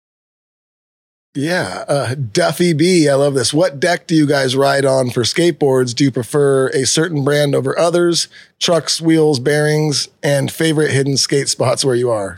Yeah. Duffy B, I love this. What deck do you guys ride on for skateboards? Do you prefer a certain brand over others? Trucks, wheels, bearings, and favorite hidden skate spots where you are?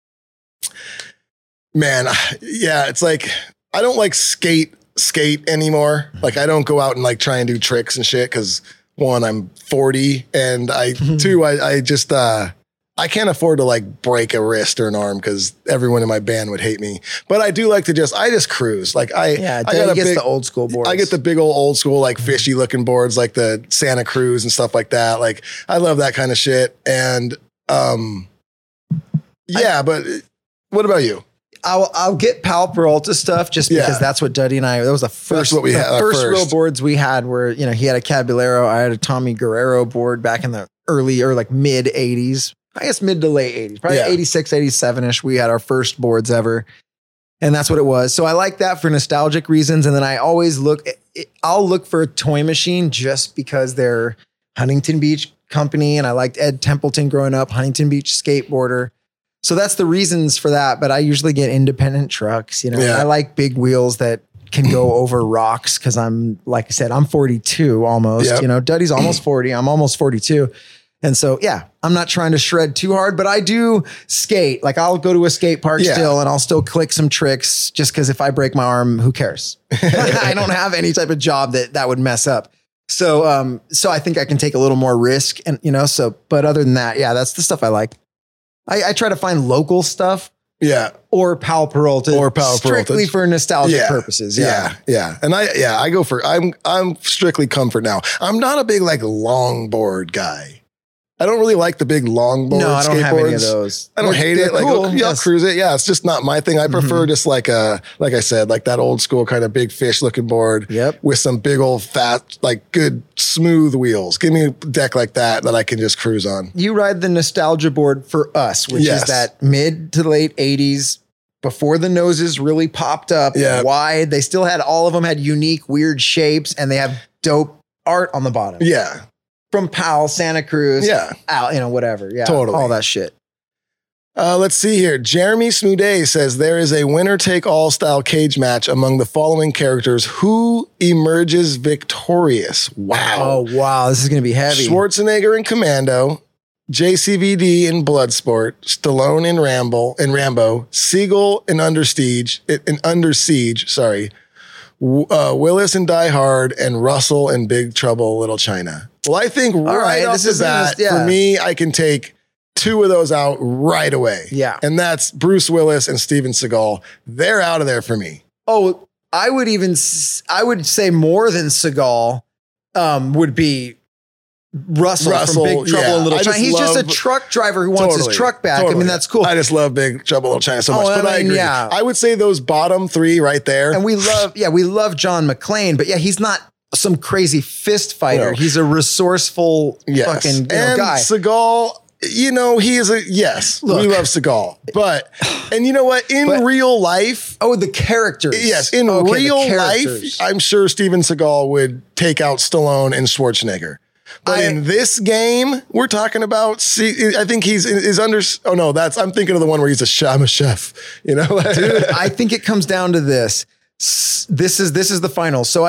Man, yeah, it's like, I don't like skate anymore. Like, I don't go out and like try and do tricks and shit, because one, I'm 40, and two, I just, I can't afford to like break a wrist or an arm, because everyone in my band would hate me. But I do like to I just cruise. Like I got the old school boards. I get the big old school, like fishy looking boards, like the Santa Cruz and stuff like that. Like I love that kind of shit. And but what about you? I'll get Pal Peralta stuff just because that's what Duddy and I, that was the first, what we had. First real boards we had were, he had a Caballero. I had a Tommy Guerrero board back in the early or like mid 80s. I guess mid to late 80s, probably 86, 87-ish. We had our first boards ever. And that's what it was. So I like that for nostalgic reasons. And then I always I'll look for a toy machine just because they're Huntington Beach company. And I liked Ed Templeton growing up, Huntington Beach skateboarder. So that's the reasons for that. But I usually get independent trucks. I like big wheels that can go over rocks, because I'm, like I said, I'm 42 almost. Yep. Duddy's almost 40. I'm almost 42. And so, I'm not trying to shred too hard, but I do skate. Like I'll go to a skate park still, and I'll still click some tricks, just because if I break my arm, who cares? I don't have any type of job that would mess up. So I think I can take a little more risk, and but other than that, that's the stuff I like. I try to find local stuff. Yeah. Or Pal Peralta. Strictly for nostalgic purposes. Yeah. And I go for, I'm strictly comfort now. I'm not a big like longboard guy. I don't really like the big longboard skateboards. No, I don't have any of those. I don't hate it. Like, cool. I'll cruise it. Yeah, it's just not my thing. I prefer just like like I said, like that old school kind of big fish looking board with some big old fat, like good smooth wheels. Give me a deck like that I can just cruise on. You ride the nostalgia board for us, which is that mid to late 80s, before the noses really popped up wide. They still had, all of them had unique, weird shapes, and they have dope art on the bottom. Yeah. From Powell, Santa Cruz, whatever. Yeah, totally. All that shit. Let's see here. Jeremy Smoudet says there is a winner-take-all style cage match among the following characters. Who emerges victorious? Wow. Oh, wow. This is going to be heavy. Schwarzenegger in Commando, JCVD in Bloodsport, Stallone in Rambo, Siegel in Under Siege, Willis in Die Hard, and Russell in Big Trouble Little China. Well, I think right off the bat, for me, I can take two of those out right away. Yeah. And that's Bruce Willis and Steven Seagal. They're out of there for me. Oh, I would say more than Seagal would be Russell from Big Trouble in Little China. He's just a truck driver who wants his truck back. I mean, that's cool. I just love Big Trouble in Little China so much, but I agree. Yeah. I would say those bottom three right there. And we love John McClane, but he's not some crazy fist fighter. No. He's a resourceful fucking guy. Seagal, he is we love Seagal, and you know what? In real life. Oh, the characters. Yes. In real life, I'm sure Steven Seagal would take out Stallone and Schwarzenegger. But in this game, we're talking about, I think I'm thinking of the one where he's I'm a chef, Dude, I think it comes down to this. This is the final. So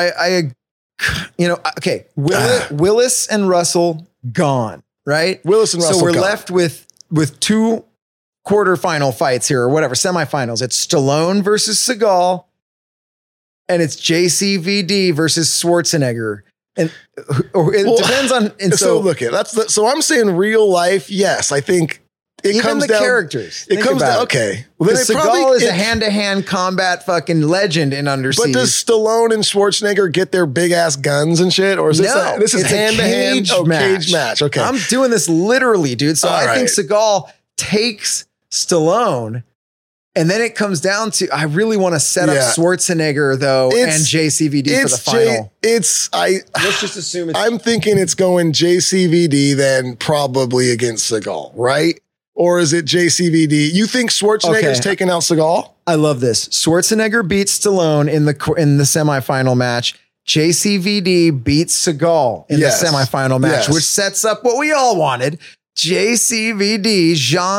Willis and Russell gone, right? Willis and Russell So we're gone. left with two quarterfinal fights here, or whatever, semifinals. It's Stallone versus Seagal, and it's JCVD versus Schwarzenegger. And depends on. And so look at so I'm saying real life. Yes, I think it comes down. Characters. It comes down. Okay, well, then Seagal is a hand-to-hand combat fucking legend in Under Siege. But does Stallone and Schwarzenegger get their big ass guns and shit, or is this is hand-to-hand cage match? Okay, I'm doing this literally, dude. So I think Seagal takes Stallone. And then it comes down to, I really want to set up Schwarzenegger though, and JCVD for the final. Let's just assume I'm thinking it's going JCVD then probably against Seagal, right? Or is it JCVD? You think Schwarzenegger's taking out Seagal? I love this. Schwarzenegger beats Stallone in the semifinal match. JCVD beats Seagal in the semifinal match, which sets up what we all wanted. JCVD,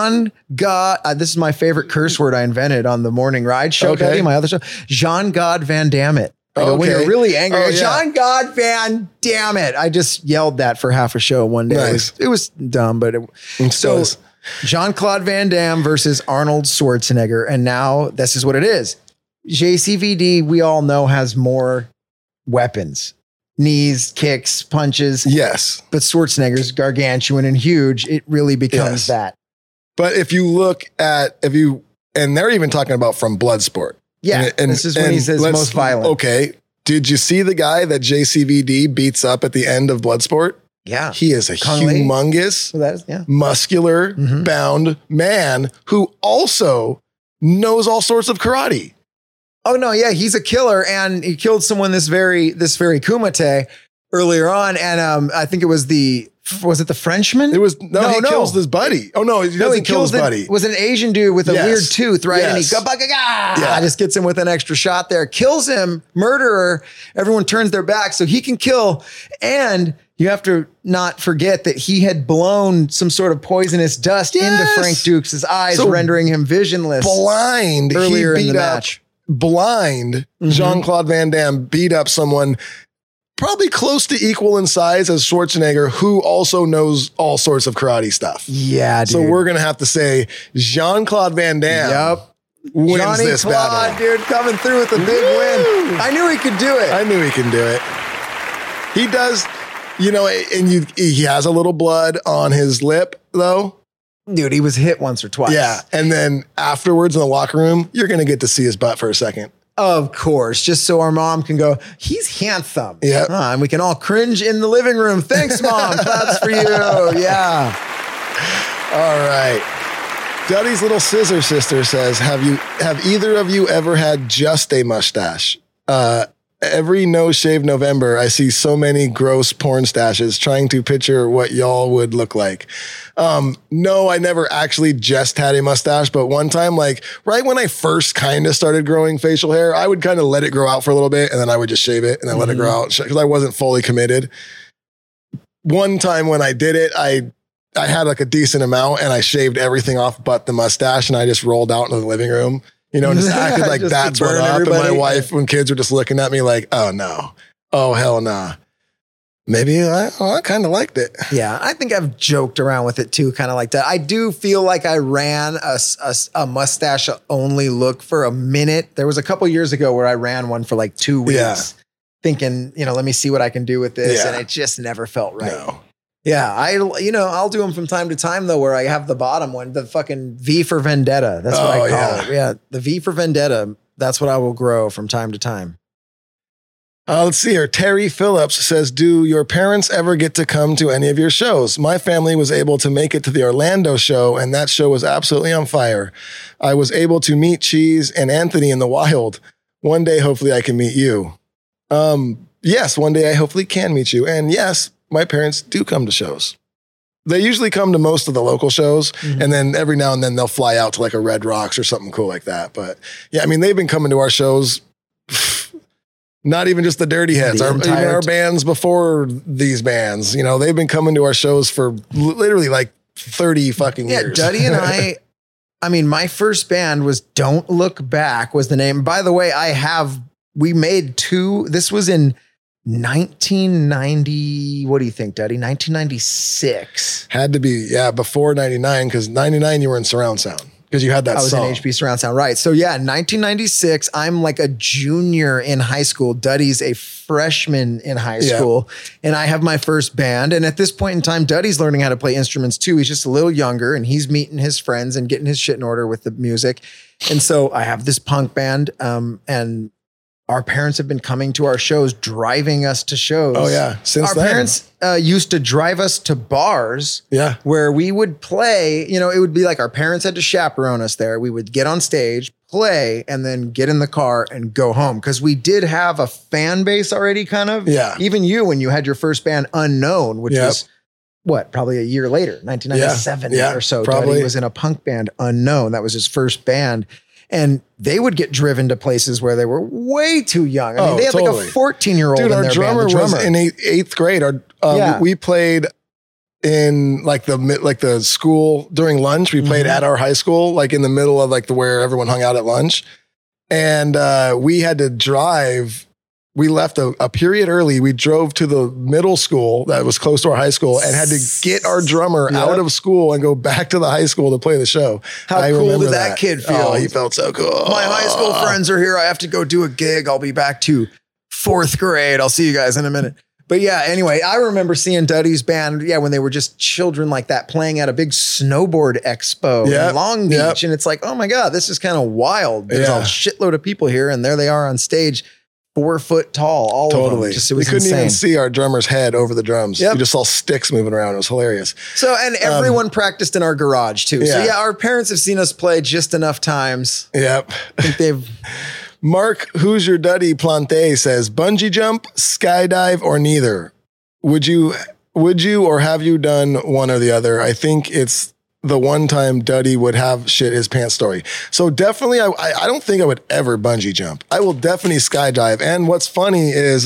this is my favorite curse word I invented on the morning ride show, buddy, my other show. Jean-God Van Damme. When you're really angry, Jean-God Van Damme. I just yelled that for half a show one day. Nice. It was dumb, but Jean-Claude Van Damme versus Arnold Schwarzenegger. And now this is what it is. JCVD, we all know, has more weapons. Knees, kicks, punches. Yes. But Schwarzenegger's gargantuan and huge. It really becomes that. But if you look at, and they're even talking about from Bloodsport. Yeah. And this is when he says most violent. Okay. Did you see the guy that JCVD beats up at the end of Bloodsport? Yeah. He is a humongous, muscular, bound man who also knows all sorts of karate. Oh no, yeah, he's a killer, and he killed someone this very Kumite earlier on, and I think it was the Frenchman? It was he kills his buddy. Oh no, he doesn't kill his buddy. Was an Asian dude with a weird tooth, right? And he just gets him with an extra shot there, kills him, murderer. Everyone turns their back so he can kill, and you have to not forget that he had blown some sort of poisonous dust into Frank Dukes' eyes, rendering him visionless. Blind earlier in the match. Blind Jean-Claude Van Damme beat up someone probably close to equal in size as Schwarzenegger, who also knows all sorts of karate stuff. Yeah, dude. So we're going to have to say Jean-Claude Van Damme wins this battle. Dude, coming through with a big win. I knew he could do it. I knew he could do it. He does, and he has a little blood on his lip, though. Dude, he was hit once or twice. Yeah. And then afterwards in the locker room, you're going to get to see his butt for a second. Of course. Just so our mom can go, he's handsome. Yeah. And we can all cringe in the living room. Thanks, Mom. Claps for you. Yeah. All right. Duddy's little scissor sister says, have either of you ever had just a mustache? Every No Shave November, I see so many gross porn stashes trying to picture what y'all would look like. No, I never actually just had a mustache, but one time, like right when I first kind of started growing facial hair, I would kind of let it grow out for a little bit and then I would just shave it and then let it grow out because I wasn't fully committed. One time when I did it, I had like a decent amount and I shaved everything off but the mustache and I just rolled out into the living room. Just acted like that's what up. And my wife, when kids were just looking at me like, oh no, oh hell nah. Maybe I kind of liked it. Yeah, I think I've joked around with it too, kind of like that. I do feel like I ran a mustache only look for a minute. There was a couple years ago where I ran one for like 2 weeks, thinking, let me see what I can do with this, and it just never felt right. No. Yeah, I'll do them from time to time though, where I have the bottom one, the fucking V for Vendetta. That's what I call it. Yeah, the V for Vendetta That's what I will grow from time to time. Let's see here. Terry Phillips says, do your parents ever get to come to any of your shows? My family was able to make it to the Orlando show, and that show was absolutely on fire. I was able to meet Cheese and Anthony in the wild. One day, hopefully I can meet you. Yes, one day I hopefully can meet you. And yes, my parents do come to shows. They usually come to most of the local shows, and then every now and then they'll fly out to like a Red Rocks or something cool like that. But yeah, I mean, they've been coming to our shows. Not even just the Dirty Heads, even our bands before these bands, you know, they've been coming to our shows for literally like 30 fucking years. Yeah, Duddy and I mean, my first band was Don't Look Back was the name. By the way, we made two, this was in 1990, what do you think, Duddy? 1996. Had to be, yeah, before 99, because 99 you were in surround sound. Because you had that song. I was in HP Surround Sound, right. So yeah, 1996, I'm like a junior in high school. Duddy's a freshman in high school. And I have my first band. And at this point in time, Duddy's learning how to play instruments too. He's just a little younger and he's meeting his friends and getting his shit in order with the music. And so I have this punk band and our parents have been coming to our shows, driving us to shows. Oh yeah, since our then. Parents used to drive us to bars. Yeah, where we would play. You know, it would be like our parents had to chaperone us there. We would get on stage, play, and then get in the car and go home because we did have a fan base already. Kind of. Yeah. Even you, when you had your first band, Unknown, which was what, probably a year later, 1997 or so. Probably. Duddy was in a punk band, Unknown. That was his first band. And they would get driven to places where they were way too young. I mean, they had like a 14-year-old in their drummer band. Was in eighth grade. We played in like the school during lunch. We played at our high school, like in the middle of like where everyone hung out at lunch. And we had to drive. We left a period early. We drove to the middle school that was close to our high school and had to get our drummer out of school and go back to the high school to play the show. How cool did that kid feel? Oh, he felt so cool. My high school friends are here. I have to go do a gig. I'll be back to 4th grade. I'll see you guys in a minute. But yeah, anyway, I remember seeing Duddy's band, when they were just children like that playing at a big snowboard expo in Long Beach. And it's like, oh my God, this is kind of wild. There's a shitload of people here and there they are on stage. 4 foot tall, all of them. We couldn't even see our drummer's head over the drums. We just saw sticks moving around. It was hilarious. So, and everyone practiced in our garage too. So yeah, our parents have seen us play just enough times. Yep. I think they've... Mark, who's your Duddy Plante says, bungee jump, skydive, or neither? Would you or have you done one or the other? I think it's the one time Duddy would have shit his pants story. So definitely, I don't think I would ever bungee jump. I will definitely skydive. And what's funny is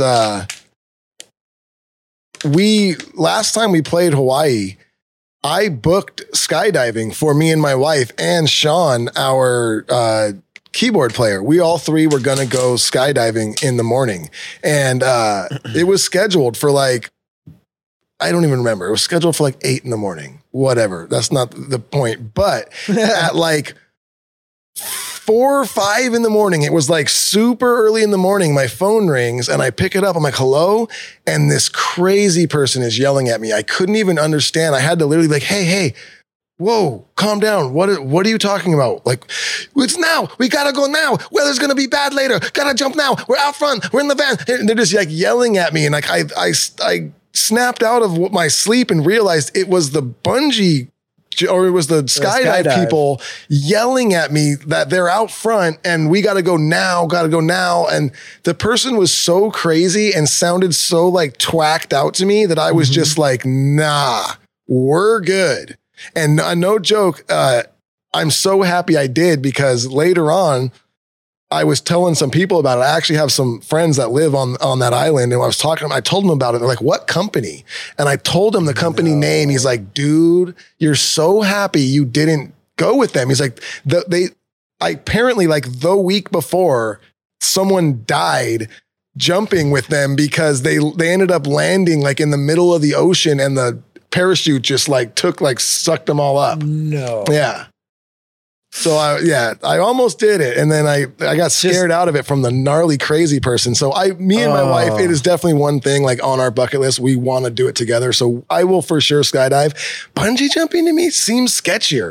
last time we played Hawaii, I booked skydiving for me and my wife and Sean, our keyboard player. We all three were going to go skydiving in the morning. And it was scheduled for like, I don't even remember. It was scheduled for like 8 a.m. Whatever. That's not the point. But at like 4 or 5 in the morning, it was like super early in the morning. My phone rings and I pick it up. I'm like, hello. And this crazy person is yelling at me. I couldn't even understand. I had to literally be like, hey, whoa, calm down. What are you talking about? Like, it's now. We got to go now. Weather's going to be bad later. Got to jump now. We're out front. We're in the van. And they're just like yelling at me. And like, I snapped out of my sleep and realized it was the bungee or it was the skydive people yelling at me that they're out front and we got to go now. And the person was so crazy and sounded so like twacked out to me that I was just like, nah, we're good. And no joke, I'm so happy I did because later on, I was telling some people about it. I actually have some friends that live on that island. And I was talking to them, I told them about it. They're like, what company? And I told him the company name. He's like, dude, you're so happy you didn't go with them. He's like, apparently like the week before someone died jumping with them because they ended up landing like in the middle of the ocean and the parachute just like sucked them all up. No. Yeah. So I almost did it. And then I got scared out of it from the gnarly, crazy person. So me and my wife, it is definitely one thing like on our bucket list. We want to do it together. So I will for sure skydive. Bungee jumping to me seems sketchier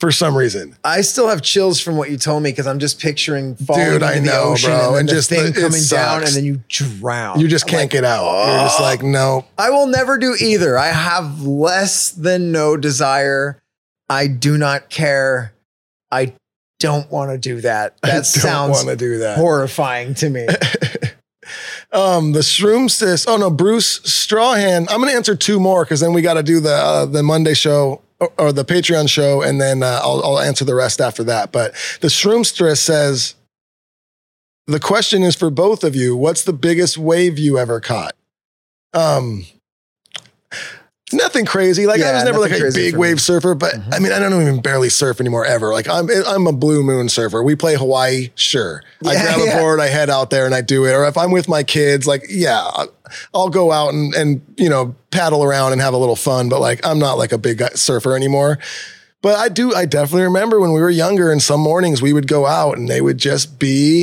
for some reason. I still have chills from what you told me because I'm just picturing falling into the ocean bro. and then just the thing it coming down sucks. and then you drown. You just can't get out. You're just like, no. I will never do either. I have less than no desire. I do not care. I don't want to do that. That sounds want to do that. horrifying to me. The Shroomsis. Oh no, Bruce Strawhan. I'm going to answer 2 more because then we got to do the Monday show or the Patreon show, and then I'll answer the rest after that. But the Shroomstress says, the question is for both of you. What's the biggest wave you ever caught? Nothing crazy. Like, I was never like a big wave surfer, but I mean, I don't even barely surf anymore ever. Like I'm a blue moon surfer. We play Hawaii. Sure. I grab a board, I head out there and I do it. Or if I'm with my kids, like, yeah, I'll go out and, you know, paddle around and have a little fun. But like, I'm not like a big surfer anymore. But I definitely remember when we were younger and some mornings we would go out and they would just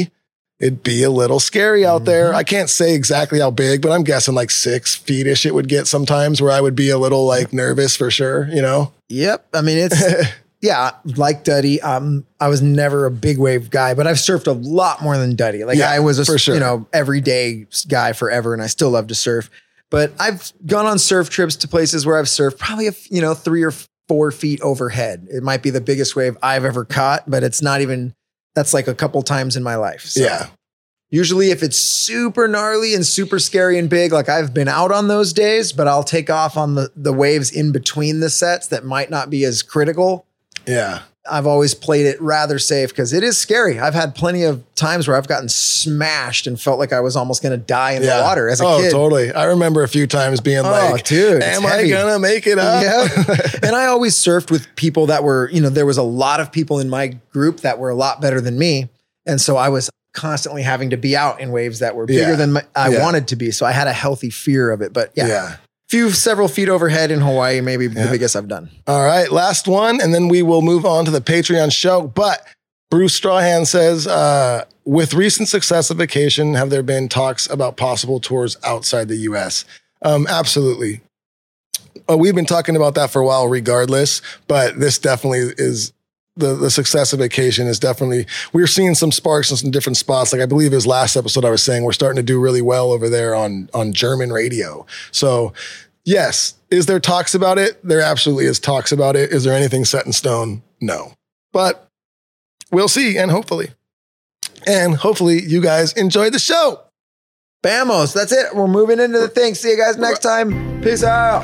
it'd be a little scary out there. I can't say exactly how big, but I'm guessing like 6 feet-ish it would get sometimes where I would be a little like nervous for sure, you know? Yep. I mean, it's, yeah, like Duddy. I was never a big wave guy, but I've surfed a lot more than Duddy. Like I was a you know, everyday guy forever and I still love to surf. But I've gone on surf trips to places where I've surfed probably, 3 or 4 feet overhead. It might be the biggest wave I've ever caught, but it's not even, that's like a couple times in my life. So yeah. Usually if it's super gnarly and super scary and big, like I've been out on those days, but I'll take off on the waves in between the sets that might not be as critical. Yeah. I've always played it rather safe because it is scary. I've had plenty of times where I've gotten smashed and felt like I was almost going to die in the water as a kid. Oh, totally. I remember a few times being like, dude, am I going to make it up? Yeah. And I always surfed with people that were, there was a lot of people in my group that were a lot better than me. And so I was constantly having to be out in waves that were bigger than I wanted to be. So I had a healthy fear of it, but several feet overhead in Hawaii, maybe the biggest I've done. All right, last one, and then we will move on to the Patreon show. But Bruce Strawhan says, with recent success of Vacation, have there been talks about possible tours outside the U.S.? Absolutely. We've been talking about that for a while regardless, but this definitely is the success of Vacation is definitely, we're seeing some sparks in some different spots. Like I believe his last episode I was saying, we're starting to do really well over there on German radio. So yes, is there talks about it? There absolutely is talks about it. Is there anything set in stone? No, but we'll see. And hopefully you guys enjoyed the show. Bamos. That's it. We're moving into the thing. See you guys next time. Peace out.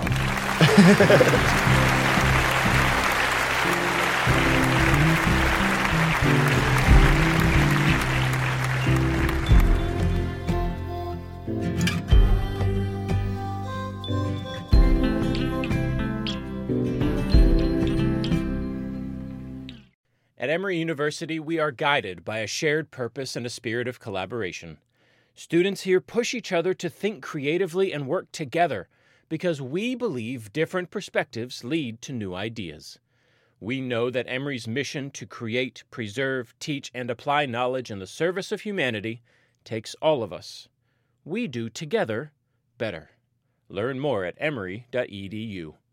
At Emory University, we are guided by a shared purpose and a spirit of collaboration. Students here push each other to think creatively and work together because we believe different perspectives lead to new ideas. We know that Emory's mission to create, preserve, teach, and apply knowledge in the service of humanity takes all of us. We do together better. Learn more at emory.edu.